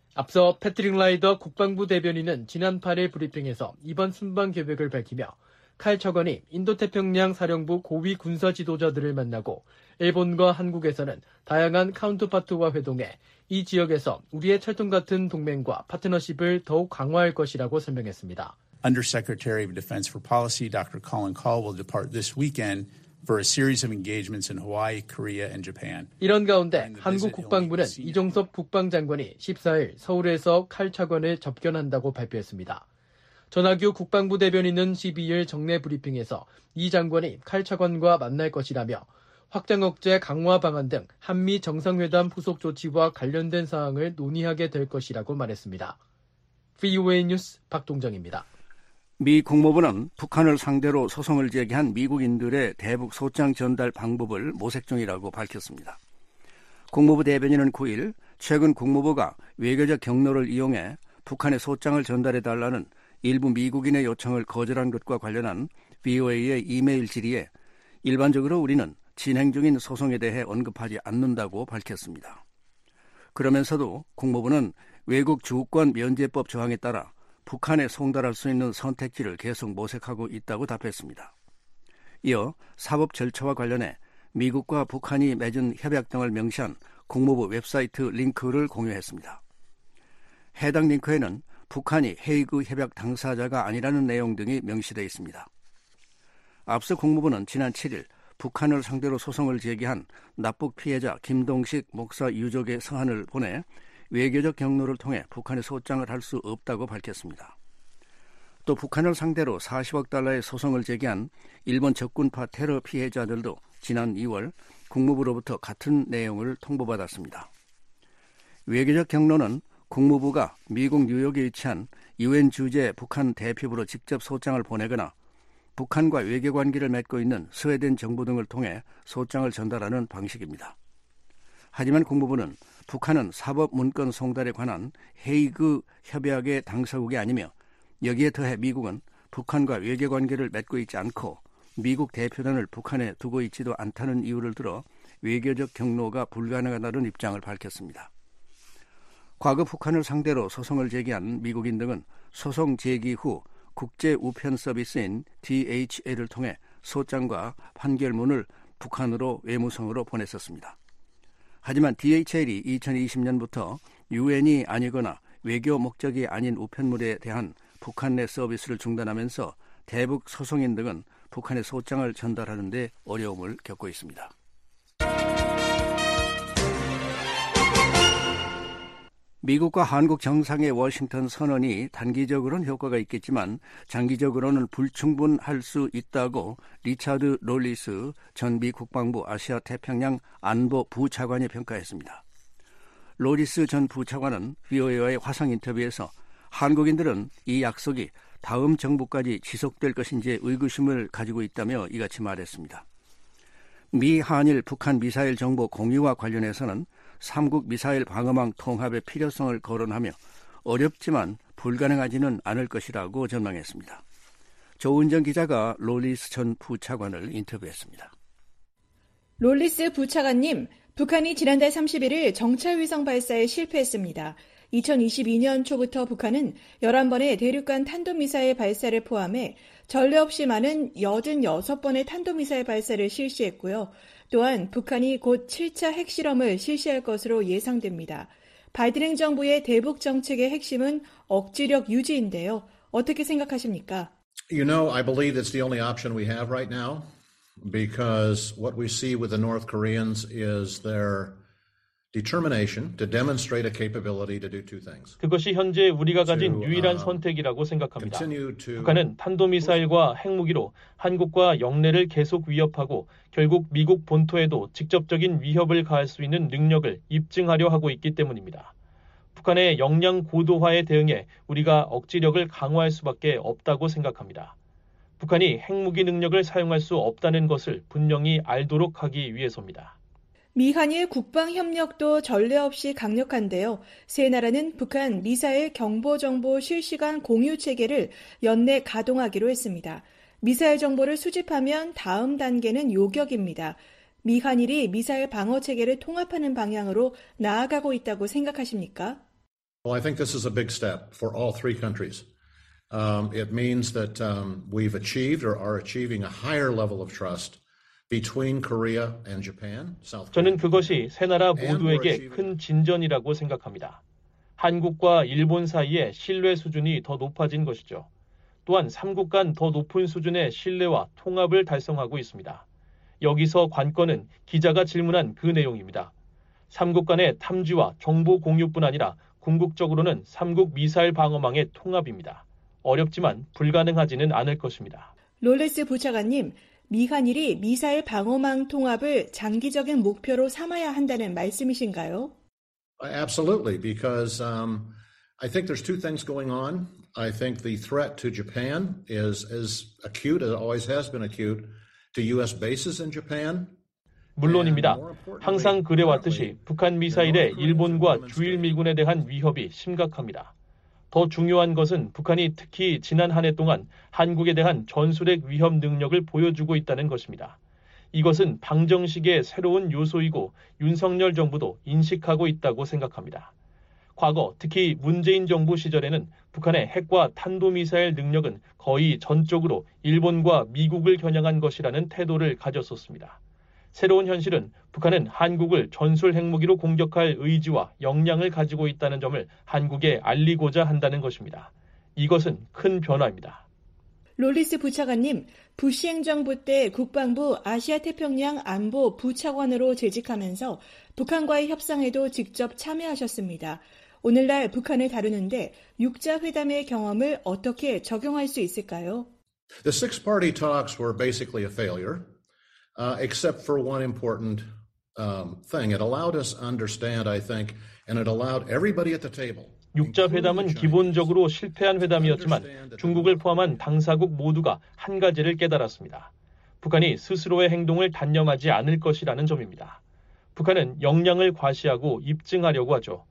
앞서 패트릭 라이더 국방부 대변인은 지난 8일 브리핑에서 이번 순방 계획을 밝히며 칼 차관이 인도태평양 사령부 고위 군사 지도자들을 만나고 일본과 한국에서는 다양한 카운터파트와 회동해 이 지역에서 우리의 철통 같은 동맹과 파트너십을 더욱 강화할 것이라고 설명했습니다.
Undersecretary of Defense for Policy Dr. Colin Kahl will depart this weekend for a series of engagements in Hawaii, Korea, and Japan.
이런 가운데 한국 국방부는 이종섭 국방장관이 14일 서울에서 칼 차관을 접견한다고 발표했습니다. 전하규 국방부 대변인은 12일 정례 브리핑에서 이 장관이 칼 차관과 만날 것이라며 확장 억제 강화 방안 등 한미 정상회담 후속 조치와 관련된 사항을 논의하게 될 것이라고 말했습니다. VOA 뉴스 박동정입니다.
미 국무부는 북한을 상대로 소송을 제기한 미국인들의 대북 소장 전달 방법을 모색 중이라고 밝혔습니다. 국무부 대변인은 9일 최근 국무부가 외교적 경로를 이용해 북한에 소장을 전달해달라는 일부 미국인의 요청을 거절한 것과 관련한 VOA의 이메일 질의에 일반적으로 우리는 진행 중인 소송에 대해 언급하지 않는다고 밝혔습니다. 그러면서도 국무부는 외국 주권 면제법 조항에 따라 북한에 송달할 수 있는 선택지를 계속 모색하고 있다고 답했습니다. 이어 사법 절차와 관련해 미국과 북한이 맺은 협약 등을 명시한 국무부 웹사이트 링크를 공유했습니다. 해당 링크에는 북한이 헤이그 협약 당사자가 아니라는 내용 등이 명시되어 있습니다. 앞서 국무부는 지난 7일 북한을 상대로 소송을 제기한 납북 피해자 김동식 목사 유족의 서한을 보내 외교적 경로를 통해 북한에 소장을 할 수 없다고 밝혔습니다. 또 북한을 상대로 40억 달러의 소송을 제기한 일본 적군파 테러 피해자들도 지난 2월 국무부로부터 같은 내용을 통보받았습니다. 외교적 경로는 국무부가 미국 뉴욕에 위치한 UN 주재 북한 대표부로 직접 소장을 보내거나 북한과 외교관계를 맺고 있는 스웨덴 정부 등을 통해 소장을 전달하는 방식입니다. 하지만 국무부는 북한은 사법 문건 송달에 관한 헤이그 협약의 당사국이 아니며 여기에 더해 미국은 북한과 외교관계를 맺고 있지 않고 미국 대표단을 북한에 두고 있지도 않다는 이유를 들어 외교적 경로가 불가능하다는 입장을 밝혔습니다. 과거 북한을 상대로 소송을 제기한 미국인 등은 소송 제기 후 국제 우편 서비스인 DHL을 통해 소장과 판결문을 북한으로 외무성으로 보냈었습니다. 하지만 DHL이 2020년부터 UN이 아니거나 외교 목적이 아닌 우편물에 대한 북한 내 서비스를 중단하면서 대북 소송인 등은 북한에 소장을 전달하는 데 어려움을 겪고 있습니다. 미국과 한국 정상의 워싱턴 선언이 단기적으로는 효과가 있겠지만 장기적으로는 불충분할 수 있다고 리차드 롤리스 전 미 국방부 아시아 태평양 안보 부차관이 평가했습니다. 롤리스 전 부차관은 VOA와의 화상 인터뷰에서 한국인들은 이 약속이 다음 정부까지 지속될 것인지 의구심을 가지고 있다며 이같이 말했습니다. 미, 한일, 북한 미사일 정보 공유와 관련해서는 삼국 미사일 방어망 통합의 필요성을 거론하며 어렵지만 불가능하지는 않을 것이라고 전망했습니다. 조은정 기자가 롤리스 전 부차관을 인터뷰했습니다.
롤리스 부차관님, 북한이 지난달 31일 정찰위성 발사에 실패했습니다. 2022년 초부터 북한은 11번의 대륙간 탄도미사일 발사를 포함해 전례 없이 많은 86번의 탄도미사일 발사를 실시했고요. 또한 북한이 곧 7차 핵실험을 실시할 것으로 예상됩니다. 바이든 행정부의 대북 정책의 핵심은 억지력 유지인데요. 어떻게 생각하십니까?
I believe that's the only option we have right now because what we see with the North Koreans is their determination to demonstrate a capability to do two things.
그것이 현재 우리가 가진 유일한 선택이라고 생각합니다. 북한은 탄도미사일과 핵무기로 한국과 영내를 계속 위협하고 결국 미국 본토에도 직접적인 위협을 가할 수 있는 능력을 입증하려 하고 있기 때문입니다. 북한의 역량 고도화에 대응해 우리가 억지력을 강화할 수밖에 없다고 생각합니다. 북한이 핵무기 능력을 사용할 수 없다는 것을 분명히 알도록 하기 위해서입니다.
미한일 국방협력도 전례 없이 강력한데요. 세 나라는 북한 미사일 경보정보 실시간 공유 체계를 연내 가동하기로 했습니다. 미사일 정보를 수집하면 다음 단계는 요격입니다. 미한일이 미사일 방어 체계를 통합하는 방향으로 나아가고 있다고 생각하십니까?
Well, I think this is a big step for all three countries. It means that we've achieved or are achieving a higher level of trust between Korea and Japan, South Korea.
저는 그것이 세 나라 모두에게 큰 진전이라고 생각합니다. 한국과 일본 사이의 신뢰 수준이 더 높아진 것이죠. 또한 삼국 간 더 높은 수준의 신뢰와 통합을 달성하고 있습니다. 여기서 관건은 기자가 질문한 그 내용입니다. 삼국 간의 탐지와 정보 공유뿐 아니라 궁극적으로는 삼국 미사일 방어망의 통합입니다. 어렵지만 불가능하지는 않을 것입니다.
롤레스 부차관님, 미한일이 미사일 방어망 통합을 장기적인 목표로 삼아야 한다는 말씀이신가요?
Absolutely, because I think there's two things going on. I think the threat to Japan is as acute as it always has been acute to U.S. bases in Japan.
물론입니다. 항상 그래왔듯이 북한 미사일에 일본과 주일미군에 대한 위협이 심각합니다. 더 중요한 것은 북한이 특히 지난 한 해 동안 한국에 대한 전술핵 위협 능력을 보여주고 있다는 것입니다. 이것은 방정식의 새로운 요소이고 윤석열 정부도 인식하고 있다고 생각합니다. 과거 특히 문재인 정부 시절에는 북한의 핵과 탄도미사일 능력은 거의 전적으로 일본과 미국을 겨냥한 것이라는 태도를 가졌었습니다. 새로운 현실은 북한은 한국을 전술 핵무기로 공격할 의지와 역량을 가지고 있다는 점을 한국에 알리고자 한다는 것입니다. 이것은 큰 변화입니다.
롤리스 부차관님, 부시 행정부 때 국방부 아시아태평양 안보 부차관으로 재직하면서 북한과의 협상에도 직접 참여하셨습니다. 오늘날 북한을 다루는데 육자회담의 경험을 어떻게 적용할 수 있을까요?
The six-party talks were basically a failure. Except for one important thing. It allowed us to understand, I think, and it allowed everybody at the table.
육자회담은 기본적으로 실패한 회담이었지만 중국을 포함한 당사국 모두가 한 가지를 깨달았습니다. 북한이 스스로의 행동을 단념하지 않을 것이라는 점입니다. 북한은 역량을 과시하고 입증하려고 하죠.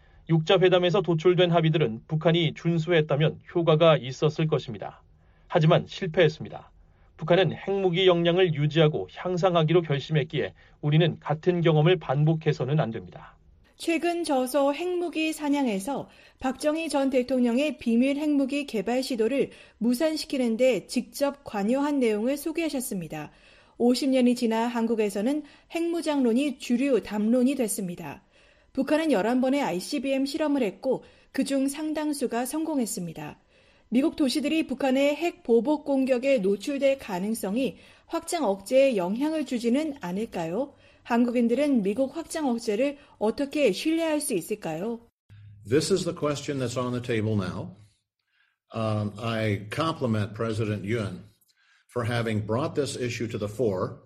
육자회담에서 도출된 합의들은 북한이 준수했다면 효과가 있었을 것입니다. 하지만 실패했습니다. 북한은 핵무기 역량을 유지하고 향상하기로 결심했기에 우리는 같은 경험을 반복해서는 안 됩니다.
최근 저서 핵무기 사냥에서 박정희 전 대통령의 비밀 핵무기 개발 시도를 무산시키는 데 직접 관여한 내용을 소개하셨습니다. 50년이 지나 한국에서는 핵무장론이 주류 담론이 됐습니다. 북한은 11번의 ICBM 실험을 했고 그중 상당수가 성공했습니다. 미국 도시들이 북한의 핵 보복 공격에 노출될 가능성이 확장 억제에 영향을 주지는 않을까요? 한국인들은 미국 확장 억제를 어떻게 신뢰할 수 있을까요?
This is the question that's on the table now. I compliment President Yoon for having brought this issue to the fore.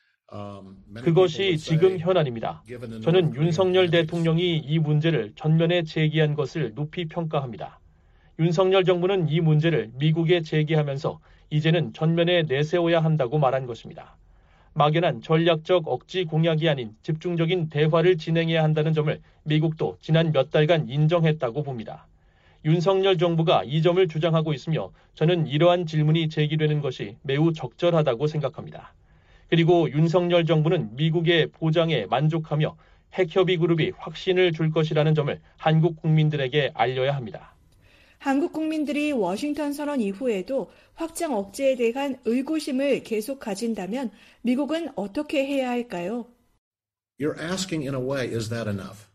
그것이 지금 현안입니다. 저는 윤석열 대통령이 이 문제를 전면에 제기한 것을 높이 평가합니다. 윤석열 정부는 이 문제를 미국에 제기하면서 이제는 전면에 내세워야 한다고 말한 것입니다. 막연한 전략적 억지 공약이 아닌 집중적인 대화를 진행해야 한다는 점을 미국도 지난 몇 달간 인정했다고 봅니다. 윤석열 정부가 이 점을 주장하고 있으며 저는 이러한 질문이 제기되는 것이 매우 적절하다고 생각합니다. 그리고 윤석열 정부는 미국의 보장에 만족하며 핵협의 그룹이 확신을 줄 것이라는 점을 한국 국민들에게 알려야 합니다.
한국 국민들이 워싱턴 선언 이후에도 확장 억제에 대한 의구심을 계속 가진다면 미국은 어떻게 해야 할까요?
You're asking in a way, is that enough?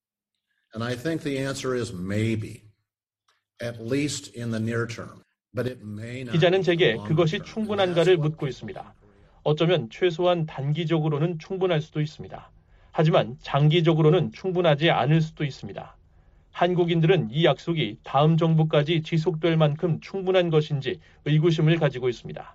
And I think the answer is maybe, at least in the near term. But it may not.
기자는 제게 그것이 충분한가를 묻고 있습니다. 어쩌면 최소한 단기적으로는 충분할 수도 있습니다. 하지만 장기적으로는 충분하지 않을 수도 있습니다. 한국인들은 이 약속이 다음 정부까지 지속될 만큼 충분한 것인지 의구심을 가지고 있습니다.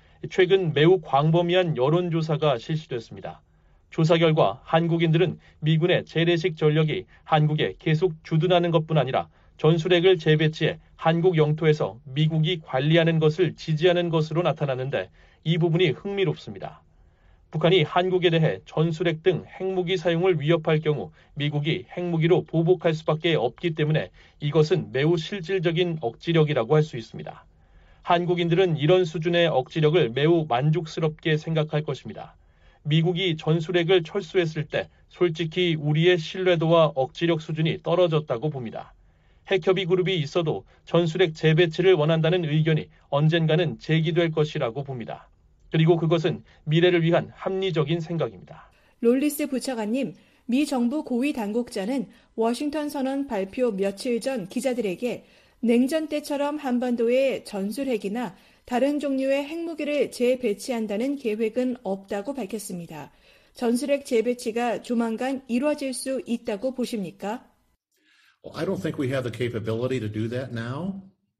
최근 매우 광범위한 여론조사가 실시됐습니다. 조사 결과 한국인들은 미군의 재래식 전력이 한국에 계속 주둔하는 것뿐 아니라 전술핵을 재배치해 한국 영토에서 미국이 관리하는 것을 지지하는 것으로 나타나는데 이 부분이 흥미롭습니다. 북한이 한국에 대해 전술핵 등 핵무기 사용을 위협할 경우 미국이 핵무기로 보복할 수밖에 없기 때문에 이것은 매우 실질적인 억지력이라고 할 수 있습니다. 한국인들은 이런 수준의 억지력을 매우 만족스럽게 생각할 것입니다. 미국이 전술핵을 철수했을 때 솔직히 우리의 신뢰도와 억지력 수준이 떨어졌다고 봅니다. 핵협의 그룹이 있어도 전술핵 재배치를 원한다는 의견이 언젠가는 제기될 것이라고 봅니다. 그리고 그것은 미래를 위한 합리적인 생각입니다.
롤리스 부차관님, 미 정부 고위 당국자는 워싱턴 선언 발표 며칠 전 기자들에게 냉전 때처럼 한반도에 전술핵이나 다른 종류의 핵무기를 재배치한다는 계획은 없다고 밝혔습니다. 전술핵 재배치가 조만간 이루어질 수 있다고 보십니까?
Well, I don't think we have the capability to do that now,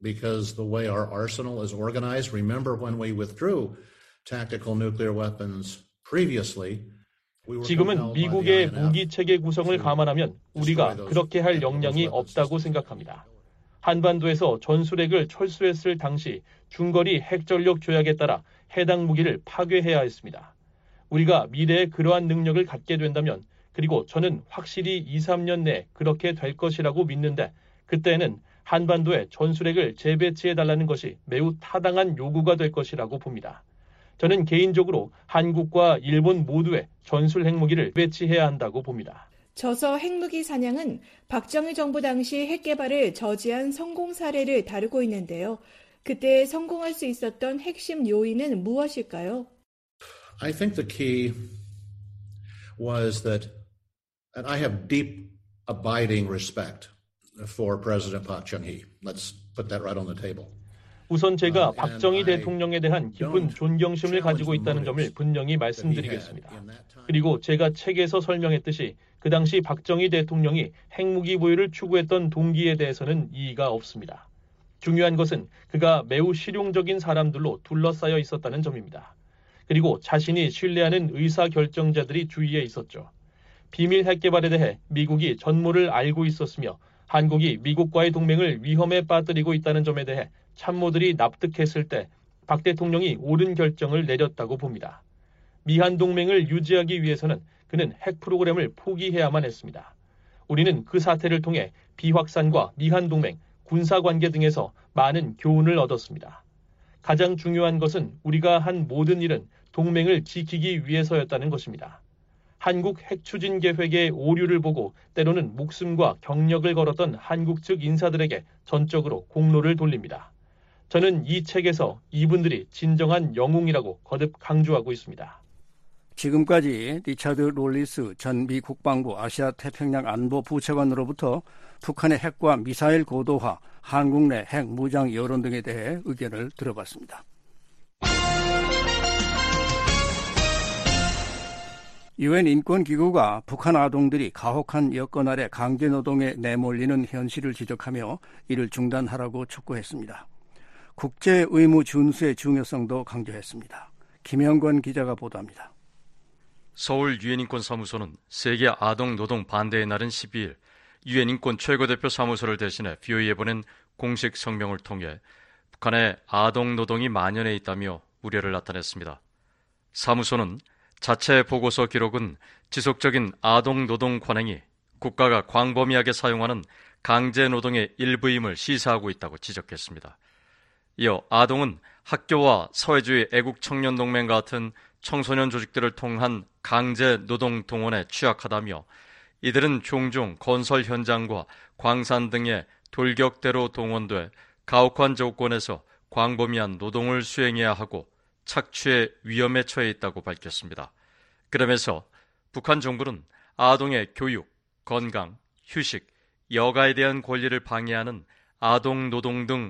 because the way our arsenal is organized, remember when we withdrew tactical nuclear weapons previously,
지금은 미국의 무기 체계 구성을 감안하면 우리가 그렇게 할 역량이 없다고 생각합니다. 한반도에서 전술핵을 철수했을 당시 중거리 핵전력 조약에 따라 해당 무기를 파괴해야 했습니다. 우리가 미래에 그러한 능력을 갖게 된다면, 그리고 저는 확실히 2, 3년 내에 그렇게 될 것이라고 믿는데, 그때는 한반도에 전술핵을 재배치해달라는 것이 매우 타당한 요구가 될 것이라고 봅니다. 저는 개인적으로 한국과 일본 모두의 전술 핵무기를 배치해야 한다고 봅니다.
저서 핵무기 사냥은 박정희 정부 당시 핵개발을 저지한 성공 사례를 다루고 있는데요. 그때 성공할 수 있었던 핵심 요인은 무엇일까요?
I think the key was that, and I have deep abiding respect for President Park Chung-hee. Let's put that right on the table.
우선 제가 박정희 대통령에 대한 깊은 존경심을 가지고 있다는 점을 분명히 말씀드리겠습니다. 그리고 제가 책에서 설명했듯이 그 당시 박정희 대통령이 핵무기 보유를 추구했던 동기에 대해서는 이의가 없습니다. 중요한 것은 그가 매우 실용적인 사람들로 둘러싸여 있었다는 점입니다. 그리고 자신이 신뢰하는 의사결정자들이 주위에 있었죠. 비밀 핵개발에 대해 미국이 전모를 알고 있었으며 한국이 미국과의 동맹을 위험에 빠뜨리고 있다는 점에 대해 참모들이 납득했을 때 박 대통령이 옳은 결정을 내렸다고 봅니다. 미한 동맹을 유지하기 위해서는 그는 핵 프로그램을 포기해야만 했습니다. 우리는 그 사태를 통해 비확산과 미한 동맹, 군사관계 등에서 많은 교훈을 얻었습니다. 가장 중요한 것은 우리가 한 모든 일은 동맹을 지키기 위해서였다는 것입니다. 한국 핵추진 계획의 오류를 보고 때로는 목숨과 경력을 걸었던 한국 측 인사들에게 전적으로 공로를 돌립니다. 저는 이 책에서 이분들이 진정한 영웅이라고 거듭 강조하고 있습니다.
지금까지 리차드 롤리스 전 미 국방부 아시아 태평양 안보 부차관으로부터 북한의 핵과 미사일 고도화, 한국 내 핵 무장 여론 등에 대해 의견을 들어봤습니다. 유엔 인권기구가 북한 아동들이 가혹한 여건 아래 강제노동에 내몰리는 현실을 지적하며 이를 중단하라고 촉구했습니다. 국제 의무 준수의 중요성도 강조했습니다. 김영권 기자가 보도합니다.
서울 유엔인권사무소는 세계 아동노동 반대의 날인 12일 유엔인권 최고대표 사무소를 대신해 VOA에 보낸 공식 성명을 통해 북한의 아동노동이 만연해 있다며 우려를 나타냈습니다. 사무소는 자체 보고서 기록은 지속적인 아동노동 관행이 국가가 광범위하게 사용하는 강제노동의 일부임을 시사하고 있다고 지적했습니다. 이어 아동은 학교와 사회주의 애국청년동맹 같은 청소년 조직들을 통한 강제노동 동원에 취약하다며 이들은 종종 건설 현장과 광산 등의 돌격대로 동원돼 가혹한 조건에서 광범위한 노동을 수행해야 하고 착취의 위험에 처해 있다고 밝혔습니다. 그러면서 북한 정부는 아동의 교육, 건강, 휴식, 여가에 대한 권리를 방해하는 아동 노동 등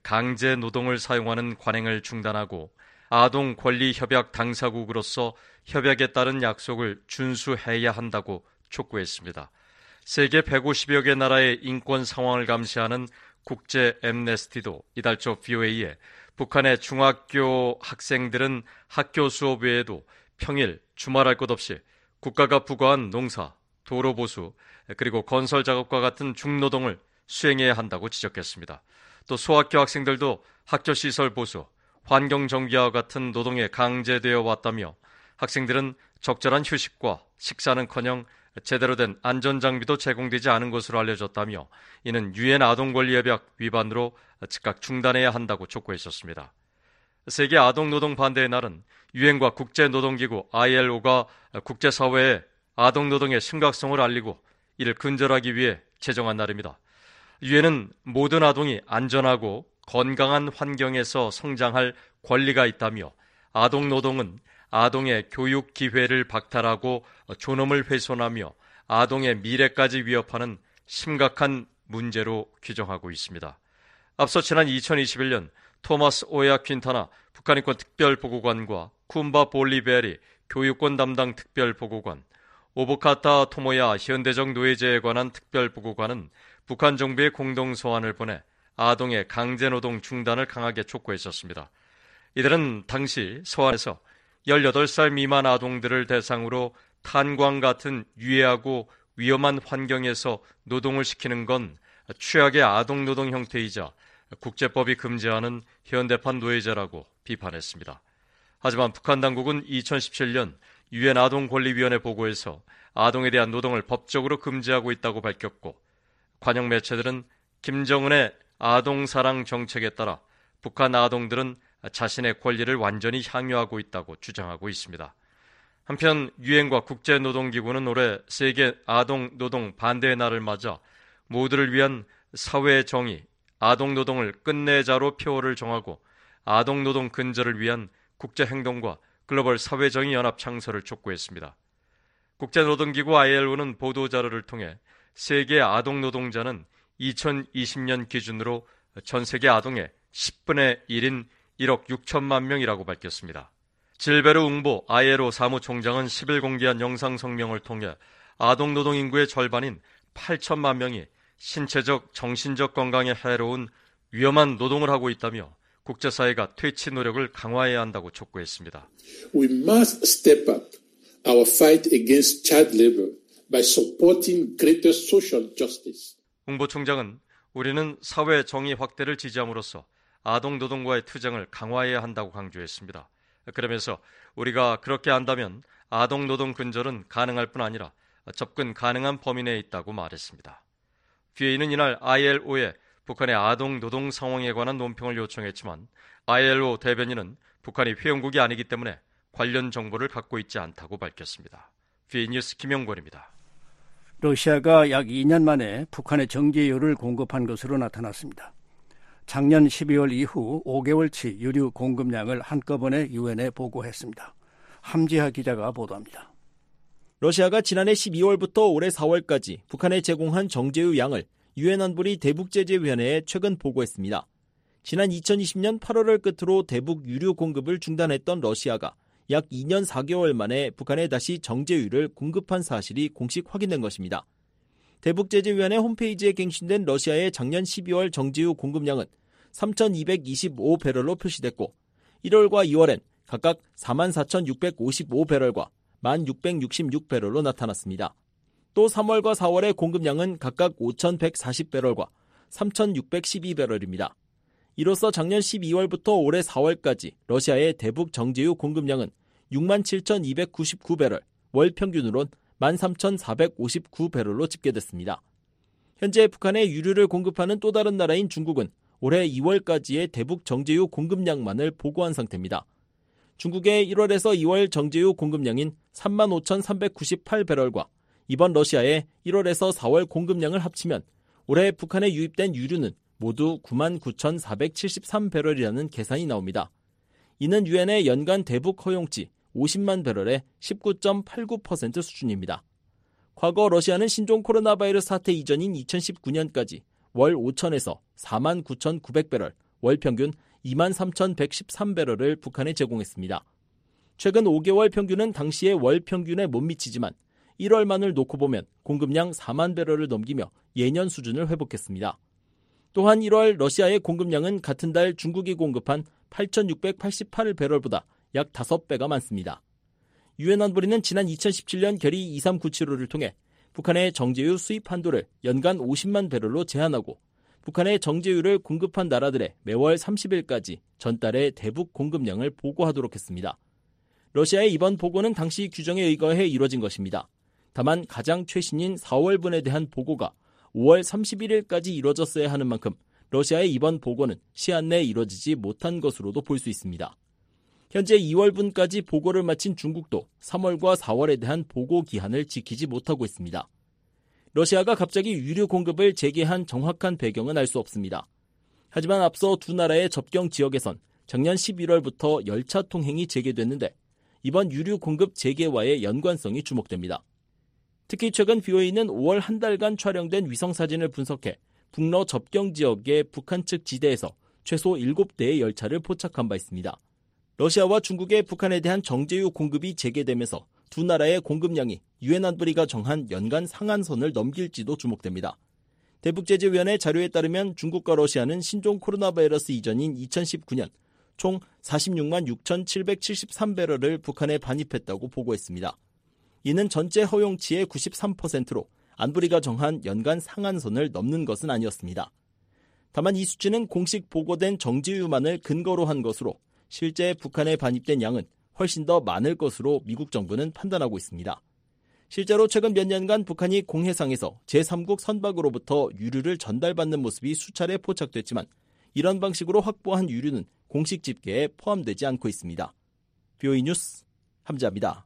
강제 노동을 사용하는 관행을 중단하고 아동 권리 협약 당사국으로서 협약에 따른 약속을 준수해야 한다고 촉구했습니다. 세계 150여 개 나라의 인권 상황을 감시하는 국제 엠네스티도 이달 초 VOA에 북한의 중학교 학생들은 학교 수업 외에도 평일, 주말할 것 없이 국가가 부과한 농사, 도로 보수, 그리고 건설 작업과 같은 중노동을 수행해야 한다고 지적했습니다. 또 소학교 학생들도 학교 시설 보수, 환경 정비와 같은 노동에 강제되어 왔다며 학생들은 적절한 휴식과 식사는커녕 제대로 된 안전장비도 제공되지 않은 것으로 알려졌다며 이는 유엔 아동권리협약 위반으로 즉각 중단해야 한다고 촉구했었습니다. 세계 아동노동 반대의 날은 유엔과 국제노동기구 ILO가 국제사회에 아동노동의 심각성을 알리고 이를 근절하기 위해 제정한 날입니다. 유엔은 모든 아동이 안전하고 건강한 환경에서 성장할 권리가 있다며 아동노동은 아동의 교육 기회를 박탈하고 존엄을 훼손하며 아동의 미래까지 위협하는 심각한 문제로 규정하고 있습니다. 앞서 지난 2021년 토마스 오야 퀸타나 북한인권 특별보고관과 쿰바 볼리베리 교육권 담당 특별보고관, 오보카타 토모야 현대적 노예제에 관한 특별보고관은 북한 정부의 공동서한을 보내 아동의 강제노동 중단을 강하게 촉구했었습니다. 이들은 당시 서한에서 18살 미만 아동들을 대상으로 탄광 같은 유해하고 위험한 환경에서 노동을 시키는 건 최악의 아동노동 형태이자 국제법이 금지하는 현대판 노예제라고 비판했습니다. 하지만 북한 당국은 2017년 유엔 아동권리위원회 보고에서 아동에 대한 노동을 법적으로 금지하고 있다고 밝혔고, 관영 매체들은 김정은의 아동사랑 정책에 따라 북한 아동들은 자신의 권리를 완전히 향유하고 있다고 주장하고 있습니다. 한편 유엔과 국제노동기구는 올해 세계 아동노동 반대의 날을 맞아 모두를 위한 사회의 정의, 아동노동을 끝내자로 표어를 정하고 아동노동 근절을 위한 국제행동과 글로벌 사회정의연합 창설을 촉구했습니다. 국제노동기구 ILO는 보도자료를 통해 세계 아동노동자는 2020년 기준으로 전 세계 아동의 10분의 1인 1억 6천만 명이라고 밝혔습니다. 질베르 웅보 ILO 사무총장은 10일 공개한 영상 성명을 통해 아동노동 인구의 절반인 8천만 명이 신체적, 정신적 건강에 해로운 위험한 노동을 하고 있다며 국제사회가 퇴치 노력을 강화해야 한다고 촉구했습니다.
We must step up our fight against child labor by supporting greater social justice.
웅보 총장은 우리는 사회 정의 확대를 지지함으로써 아동 노동과의 투쟁을 강화해야 한다고 강조했습니다. 그러면서 우리가 그렇게 한다면 아동 노동 근절은 가능할 뿐 아니라 접근 가능한 범위 내에 있다고 말했습니다. VA는 이날 ILO에 북한의 아동 노동 상황에 관한 논평을 요청했지만 ILO 대변인은 북한이 회원국이 아니기 때문에 관련 정보를 갖고 있지 않다고 밝혔습니다. VA 뉴스 김영권입니다.
러시아가 약 2년 만에 북한의 정제유를 공급한 것으로 나타났습니다. 작년 12월 이후 5개월치 유류 공급량을 한꺼번에 유엔에 보고했습니다. 함지하 기자가 보도합니다.
러시아가 지난해 12월부터 올해 4월까지 북한에 제공한 정제유 양을 유엔 안보리 대북제재위원회에 최근 보고했습니다. 지난 2020년 8월을 끝으로 대북 유류 공급을 중단했던 러시아가 약 2년 4개월 만에 북한에 다시 정제유를 공급한 사실이 공식 확인된 것입니다. 대북제재위원회 홈페이지에 갱신된 러시아의 작년 12월 정제유 공급량은 3,225배럴로 표시됐고 1월과 2월엔 각각 44,655배럴과 1,666배럴로 나타났습니다. 또 3월과 4월의 공급량은 각각 5,140배럴과 3,612배럴입니다. 이로써 작년 12월부터 올해 4월까지 러시아의 대북 정제유 공급량은 67,299배럴, 월 평균으론 13,459배럴로 집계됐습니다. 현재 북한에 유류를 공급하는 또 다른 나라인 중국은 올해 2월까지의 대북 정제유 공급량만을 보고한 상태입니다. 중국의 1월에서 2월 정제유 공급량인 35,398배럴과 이번 러시아의 1월에서 4월 공급량을 합치면 올해 북한에 유입된 유류는 모두 99,473배럴이라는 계산이 나옵니다. 이는 유엔의 연간 대북 허용치 50만 배럴의 19.89% 수준입니다. 과거 러시아는 신종 코로나 바이러스 사태 이전인 2019년까지 월 5천에서 49,900배럴, 월 평균 23,113배럴을 북한에 제공했습니다. 최근 5개월 평균은 당시의 월 평균에 못 미치지만 1월만을 놓고 보면 공급량 4만 배럴을 넘기며 예년 수준을 회복했습니다. 또한 1월 러시아의 공급량은 같은 달 중국이 공급한 8,688배럴보다 약 5배가 많습니다. 유엔 안보리는 지난 2017년 결의 23975를 통해 북한의 정제유 수입 한도를 연간 50만 배럴로 제한하고 북한의 정제유를 공급한 나라들의 매월 30일까지 전달의 대북 공급량을 보고하도록 했습니다. 러시아의 이번 보고는 당시 규정에 의거해 이뤄진 것입니다. 다만 가장 최신인 4월분에 대한 보고가 5월 31일까지 이뤄졌어야 하는 만큼 러시아의 이번 보고는 시한 내에 이뤄지지 못한 것으로도 볼 수 있습니다. 현재 2월분까지 보고를 마친 중국도 3월과 4월에 대한 보고 기한을 지키지 못하고 있습니다. 러시아가 갑자기 유류 공급을 재개한 정확한 배경은 알 수 없습니다. 하지만 앞서 두 나라의 접경 지역에선 작년 11월부터 열차 통행이 재개됐는데 이번 유류 공급 재개와의 연관성이 주목됩니다. 특히 최근 BOA는 5월 한 달간 촬영된 위성사진을 분석해 북러 접경 지역의 북한 측 지대에서 최소 7대의 열차를 포착한 바 있습니다. 러시아와 중국의 북한에 대한 정제유 공급이 재개되면서 두 나라의 공급량이 유엔 안보리가 정한 연간 상한선을 넘길지도 주목됩니다. 대북제재위원회 자료에 따르면 중국과 러시아는 신종 코로나 바이러스 이전인 2019년 총 46만 6,773배럴을 북한에 반입했다고 보고했습니다. 이는 전체 허용치의 93%로 안보리가 정한 연간 상한선을 넘는 것은 아니었습니다. 다만 이 수치는 공식 보고된 정지유만을 근거로 한 것으로 실제 북한에 반입된 양은 훨씬 더 많을 것으로 미국 정부는 판단하고 있습니다. 실제로 최근 몇 년간 북한이 공해상에서 제3국 선박으로부터 유류를 전달받는 모습이 수차례 포착됐지만 이런 방식으로 확보한 유류는 공식 집계에 포함되지 않고 있습니다. BOE 뉴스 함자입니다.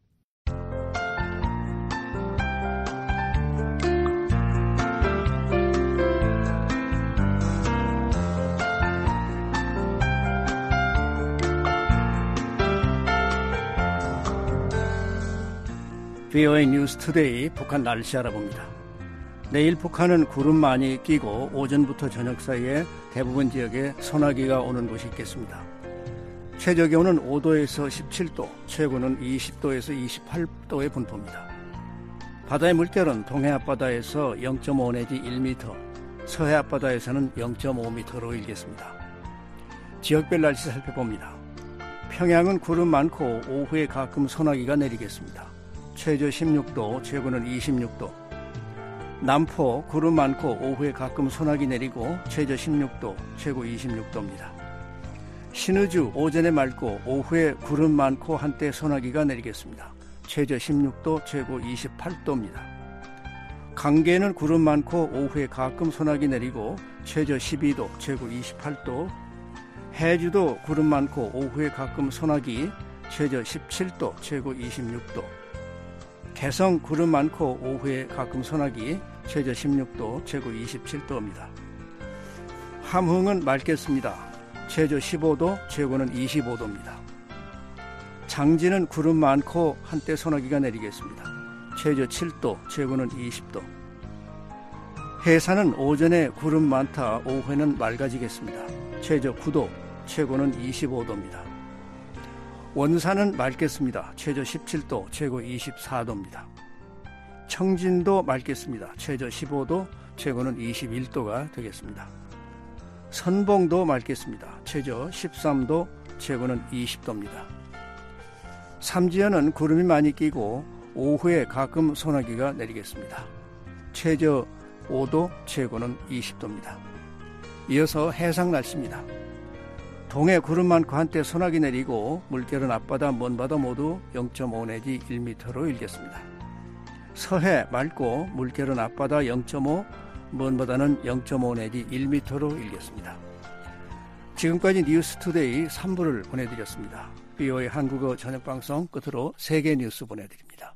BOE 뉴스 투데이 북한 날씨 알아봅니다. 내일 북한은 구름 많이 끼고 오전부터 저녁 사이에 대부분 지역에 소나기가 오는 곳이 있겠습니다. 최저 기온은 5도에서 17도, 최고는 20도에서 28도의 분포입니다. 바다의 물결은 동해 앞바다에서 0.5 내지 1m, 서해 앞바다에서는 0.5m로 일겠습니다. 지역별 날씨 살펴봅니다. 평양은 구름 많고 오후에 가끔 소나기가 내리겠습니다. 최저 16도, 최고는 26도. 남포 구름 많고 오후에 가끔 소나기 내리고 최저 16도, 최고 26도입니다. 신의주 오전에 맑고 오후에 구름 많고 한때 소나기가 내리겠습니다. 최저 16도, 최고 28도입니다. 강계는 구름 많고 오후에 가끔 소나기 내리고 최저 12도, 최고 28도. 해주도 구름 많고 오후에 가끔 소나기, 최저 17도, 최고 26도. 개성 구름 많고 오후에 가끔 소나기, 최저 16도, 최고 27도입니다. 함흥은 맑겠습니다. 최저 15도, 최고는 25도입니다. 장진은 구름 많고 한때 소나기가 내리겠습니다. 최저 7도, 최고는 20도. 해산은 오전에 구름 많다, 오후에는 맑아지겠습니다. 최저 9도, 최고는 25도입니다. 원산은 맑겠습니다. 최저 17도, 최고 24도입니다. 청진도 맑겠습니다. 최저 15도, 최고는 21도가 되겠습니다. 선봉도 맑겠습니다. 최저 13도, 최고는 20도입니다. 삼지연은 구름이 많이 끼고 오후에 가끔 소나기가 내리겠습니다. 최저 5도, 최고는 20도입니다. 이어서 해상 날씨입니다. 동해 구름 많고 한때 소나기 내리고 물결은 앞바다, 먼바다 모두 0.5 내지 1m로 일겠습니다. 서해 맑고 물결은 앞바다 0.5, 먼바다는 0.5 내지 1m로 일겠습니다. 지금까지 뉴스투데이 3부를 보내드렸습니다. BOE 한국어 저녁방송 끝으로 세계 뉴스 보내드립니다.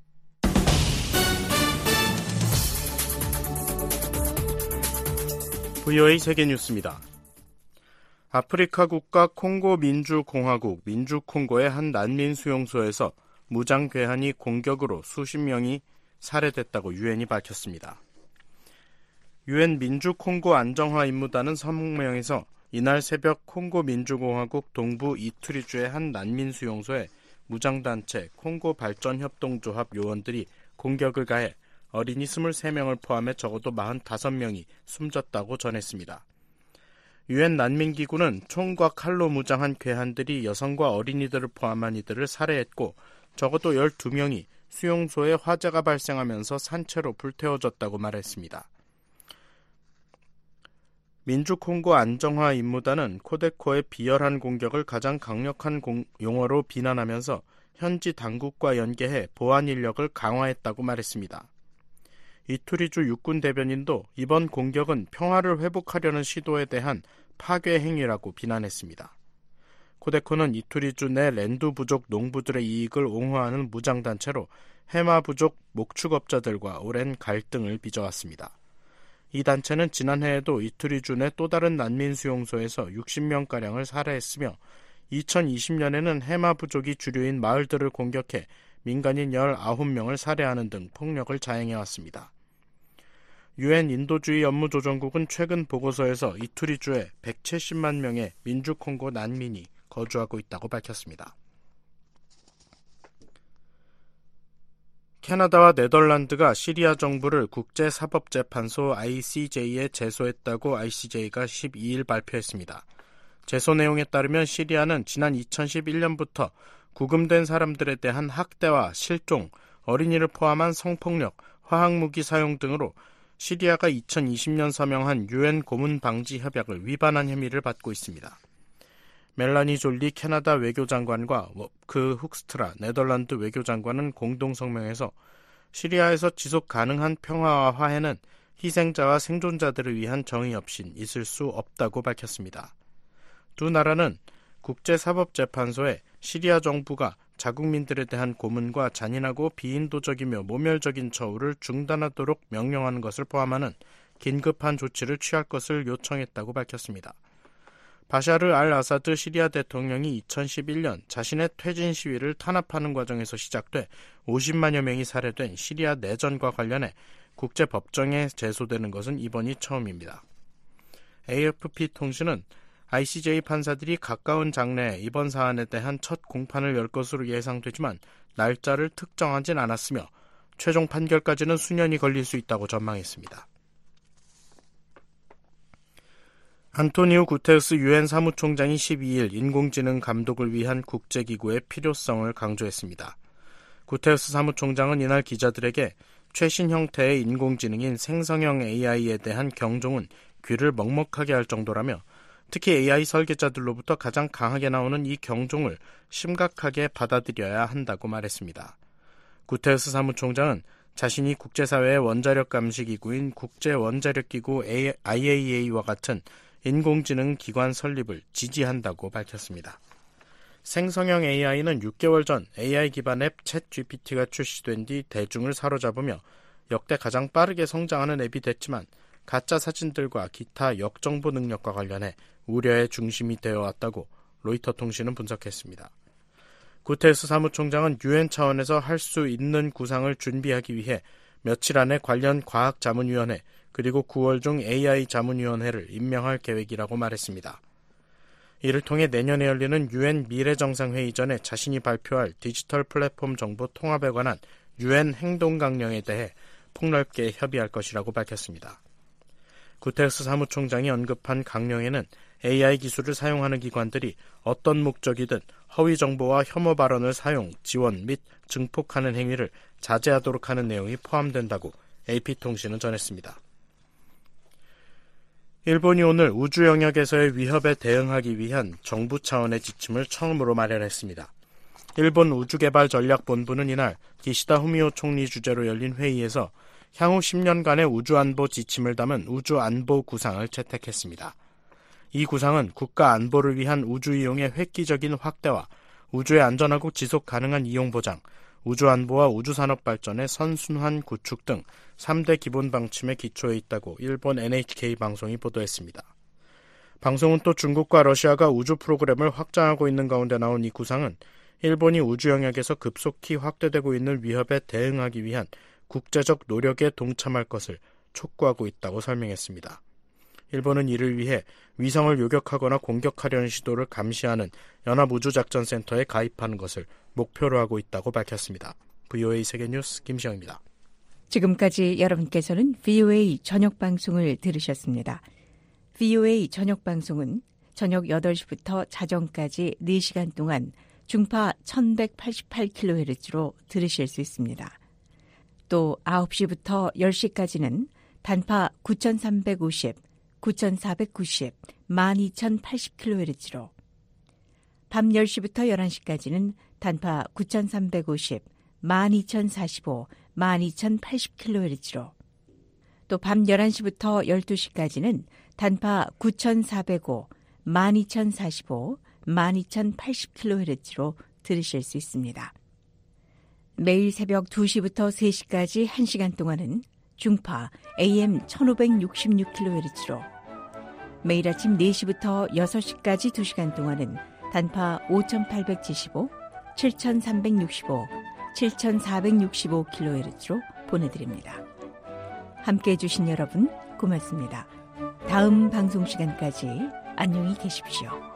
BOE 세계 뉴스입니다. 아프리카 국가 콩고 민주공화국 민주콩고의 한 난민 수용소에서 무장 괴한이 공격으로 수십 명이 살해됐다고 유엔이 밝혔습니다. 유엔 민주콩고 안정화 임무단은 성명에서 이날 새벽 콩고 민주공화국 동부 이투리주의 한 난민 수용소에 무장단체 콩고 발전협동조합 요원들이 공격을 가해 어린이 23명을 포함해 적어도 45명이 숨졌다고 전했습니다. 유엔 난민기구는 총과 칼로 무장한 괴한들이 여성과 어린이들을 포함한 이들을 살해했고 적어도 12명이 수용소에 화재가 발생하면서 산채로 불태워졌다고 말했습니다. 민주콩고 안정화 임무단은 코데코의 비열한 공격을 가장 강력한 용어로 비난하면서 현지 당국과 연계해 보안 인력을 강화했다고 말했습니다. 이투리주 육군 대변인도 이번 공격은 평화를 회복하려는 시도에 대한 파괴 행위라고 비난했습니다. 코데코는 이투리주 내 랜두 부족 농부들의 이익을 옹호하는 무장단체로 해마 부족 목축업자들과 오랜 갈등을 빚어왔습니다. 이 단체는 지난해에도 이투리주 내 또 다른 난민 수용소에서 60명가량을 살해했으며 2020년에는 해마 부족이 주류인 마을들을 공격해 민간인 19명을 살해하는 등 폭력을 자행해왔습니다. 유엔 인도주의 업무조정국은 최근 보고서에서 이투리주에 170만 명의 민주콩고 난민이 거주하고 있다고 밝혔습니다. 캐나다와 네덜란드가 시리아 정부를 국제사법재판소 ICJ에 제소했다고 ICJ가 12일 발표했습니다. 제소 내용에 따르면 시리아는 지난 2011년부터 구금된 사람들에 대한 학대와 실종, 어린이를 포함한 성폭력, 화학무기 사용 등으로 시리아가 2020년 서명한 UN 고문 방지 협약을 위반한 혐의를 받고 있습니다. 멜라니 졸리 캐나다 외교장관과 워크 훅스트라 네덜란드 외교장관은 공동 성명에서 시리아에서 지속 가능한 평화와 화해는 희생자와 생존자들을 위한 정의 없인 있을 수 없다고 밝혔습니다. 두 나라는 국제사법재판소에 시리아 정부가 자국민들에 대한 고문과 잔인하고 비인도적이며 모멸적인 처우를 중단하도록 명령하는 것을 포함하는 긴급한 조치를 취할 것을 요청했다고 밝혔습니다. 바샤르 알 아사드 시리아 대통령이 2011년 자신의 퇴진 시위를 탄압하는 과정에서 시작돼 50만여 명이 살해된 시리아 내전과 관련해 국제법정에 제소되는 것은 이번이 처음입니다. AFP 통신은 ICJ 판사들이 가까운 장래에 이번 사안에 대한 첫 공판을 열 것으로 예상되지만 날짜를 특정하진 않았으며 최종 판결까지는 수년이 걸릴 수 있다고 전망했습니다. 안토니오 구테르스 유엔 사무총장이 12일 인공지능 감독을 위한 국제기구의 필요성을 강조했습니다. 구테르스 사무총장은 이날 기자들에게 최신 형태의 인공지능인 생성형 AI에 대한 경종은 귀를 먹먹하게 할 정도라며 특히 AI 설계자들로부터 가장 강하게 나오는 이 경종을 심각하게 받아들여야 한다고 말했습니다. 구테르스 사무총장은 자신이 국제사회의 원자력 감시기구인 국제원자력기구 IAEA와 같은 인공지능 기관 설립을 지지한다고 밝혔습니다. 생성형 AI는 6개월 전 AI 기반 앱 챗GPT가 출시된 뒤 대중을 사로잡으며 역대 가장 빠르게 성장하는 앱이 됐지만 가짜 사진들과 기타 역정보 능력과 관련해 우려의 중심이 되어 왔다고 로이터 통신은 분석했습니다. 구테르스 사무총장은 유엔 차원에서 할 수 있는 구상을 준비하기 위해 며칠 안에 관련 과학자문위원회 그리고 9월 중 AI 자문위원회를 임명할 계획이라고 말했습니다. 이를 통해 내년에 열리는 유엔 미래정상회의 전에 자신이 발표할 디지털 플랫폼 정보 통합에 관한 유엔 행동강령에 대해 폭넓게 협의할 것이라고 밝혔습니다. 구테르스 사무총장이 언급한 강령에는 AI 기술을 사용하는 기관들이 어떤 목적이든 허위 정보와 혐오 발언을 사용, 지원 및 증폭하는 행위를 자제하도록 하는 내용이 포함된다고 AP통신은 전했습니다. 일본이 오늘 우주 영역에서의 위협에 대응하기 위한 정부 차원의 지침을 처음으로 마련했습니다. 일본 우주개발전략본부는 이날 기시다 후미오 총리 주재로 열린 회의에서 향후 10년간의 우주안보 지침을 담은 우주안보 구상을 채택했습니다. 이 구상은 국가 안보를 위한 우주 이용의 획기적인 확대와 우주의 안전하고 지속 가능한 이용 보장, 우주안보와 우주산업 발전의 선순환 구축 등 3대 기본 방침에 기초해 있다고 일본 NHK 방송이 보도했습니다. 방송은 또 중국과 러시아가 우주 프로그램을 확장하고 있는 가운데 나온 이 구상은 일본이 우주 영역에서 급속히 확대되고 있는 위협에 대응하기 위한 국제적 노력에 동참할 것을 촉구하고 있다고 설명했습니다. 일본은 이를 위해 위성을 요격하거나 공격하려는 시도를 감시하는 연합우주작전센터에 가입하는 것을 목표로 하고 있다고 밝혔습니다. VOA 세계뉴스 김시영입니다.
지금까지 여러분께서는 VOA 저녁방송을 들으셨습니다. VOA 저녁방송은 저녁 8시부터 자정까지 4시간 동안 중파 1188kHz로 들으실 수 있습니다. 또 9시부터 10시까지는 단파 9350, 9490, 12080kHz로 밤 10시부터 11시까지는 단파 9350, 12045, 12080kHz로 또 밤 11시부터 12시까지는 단파 9405, 12045, 12080kHz로 들으실 수 있습니다. 매일 새벽 2시부터 3시까지 1시간 동안은 중파 AM 1566kHz로 매일 아침 4시부터 6시까지 2시간 동안은 단파 5875, 7365, 7465kHz로 보내드립니다. 함께해 주신 여러분 고맙습니다. 다음 방송 시간까지 안녕히 계십시오.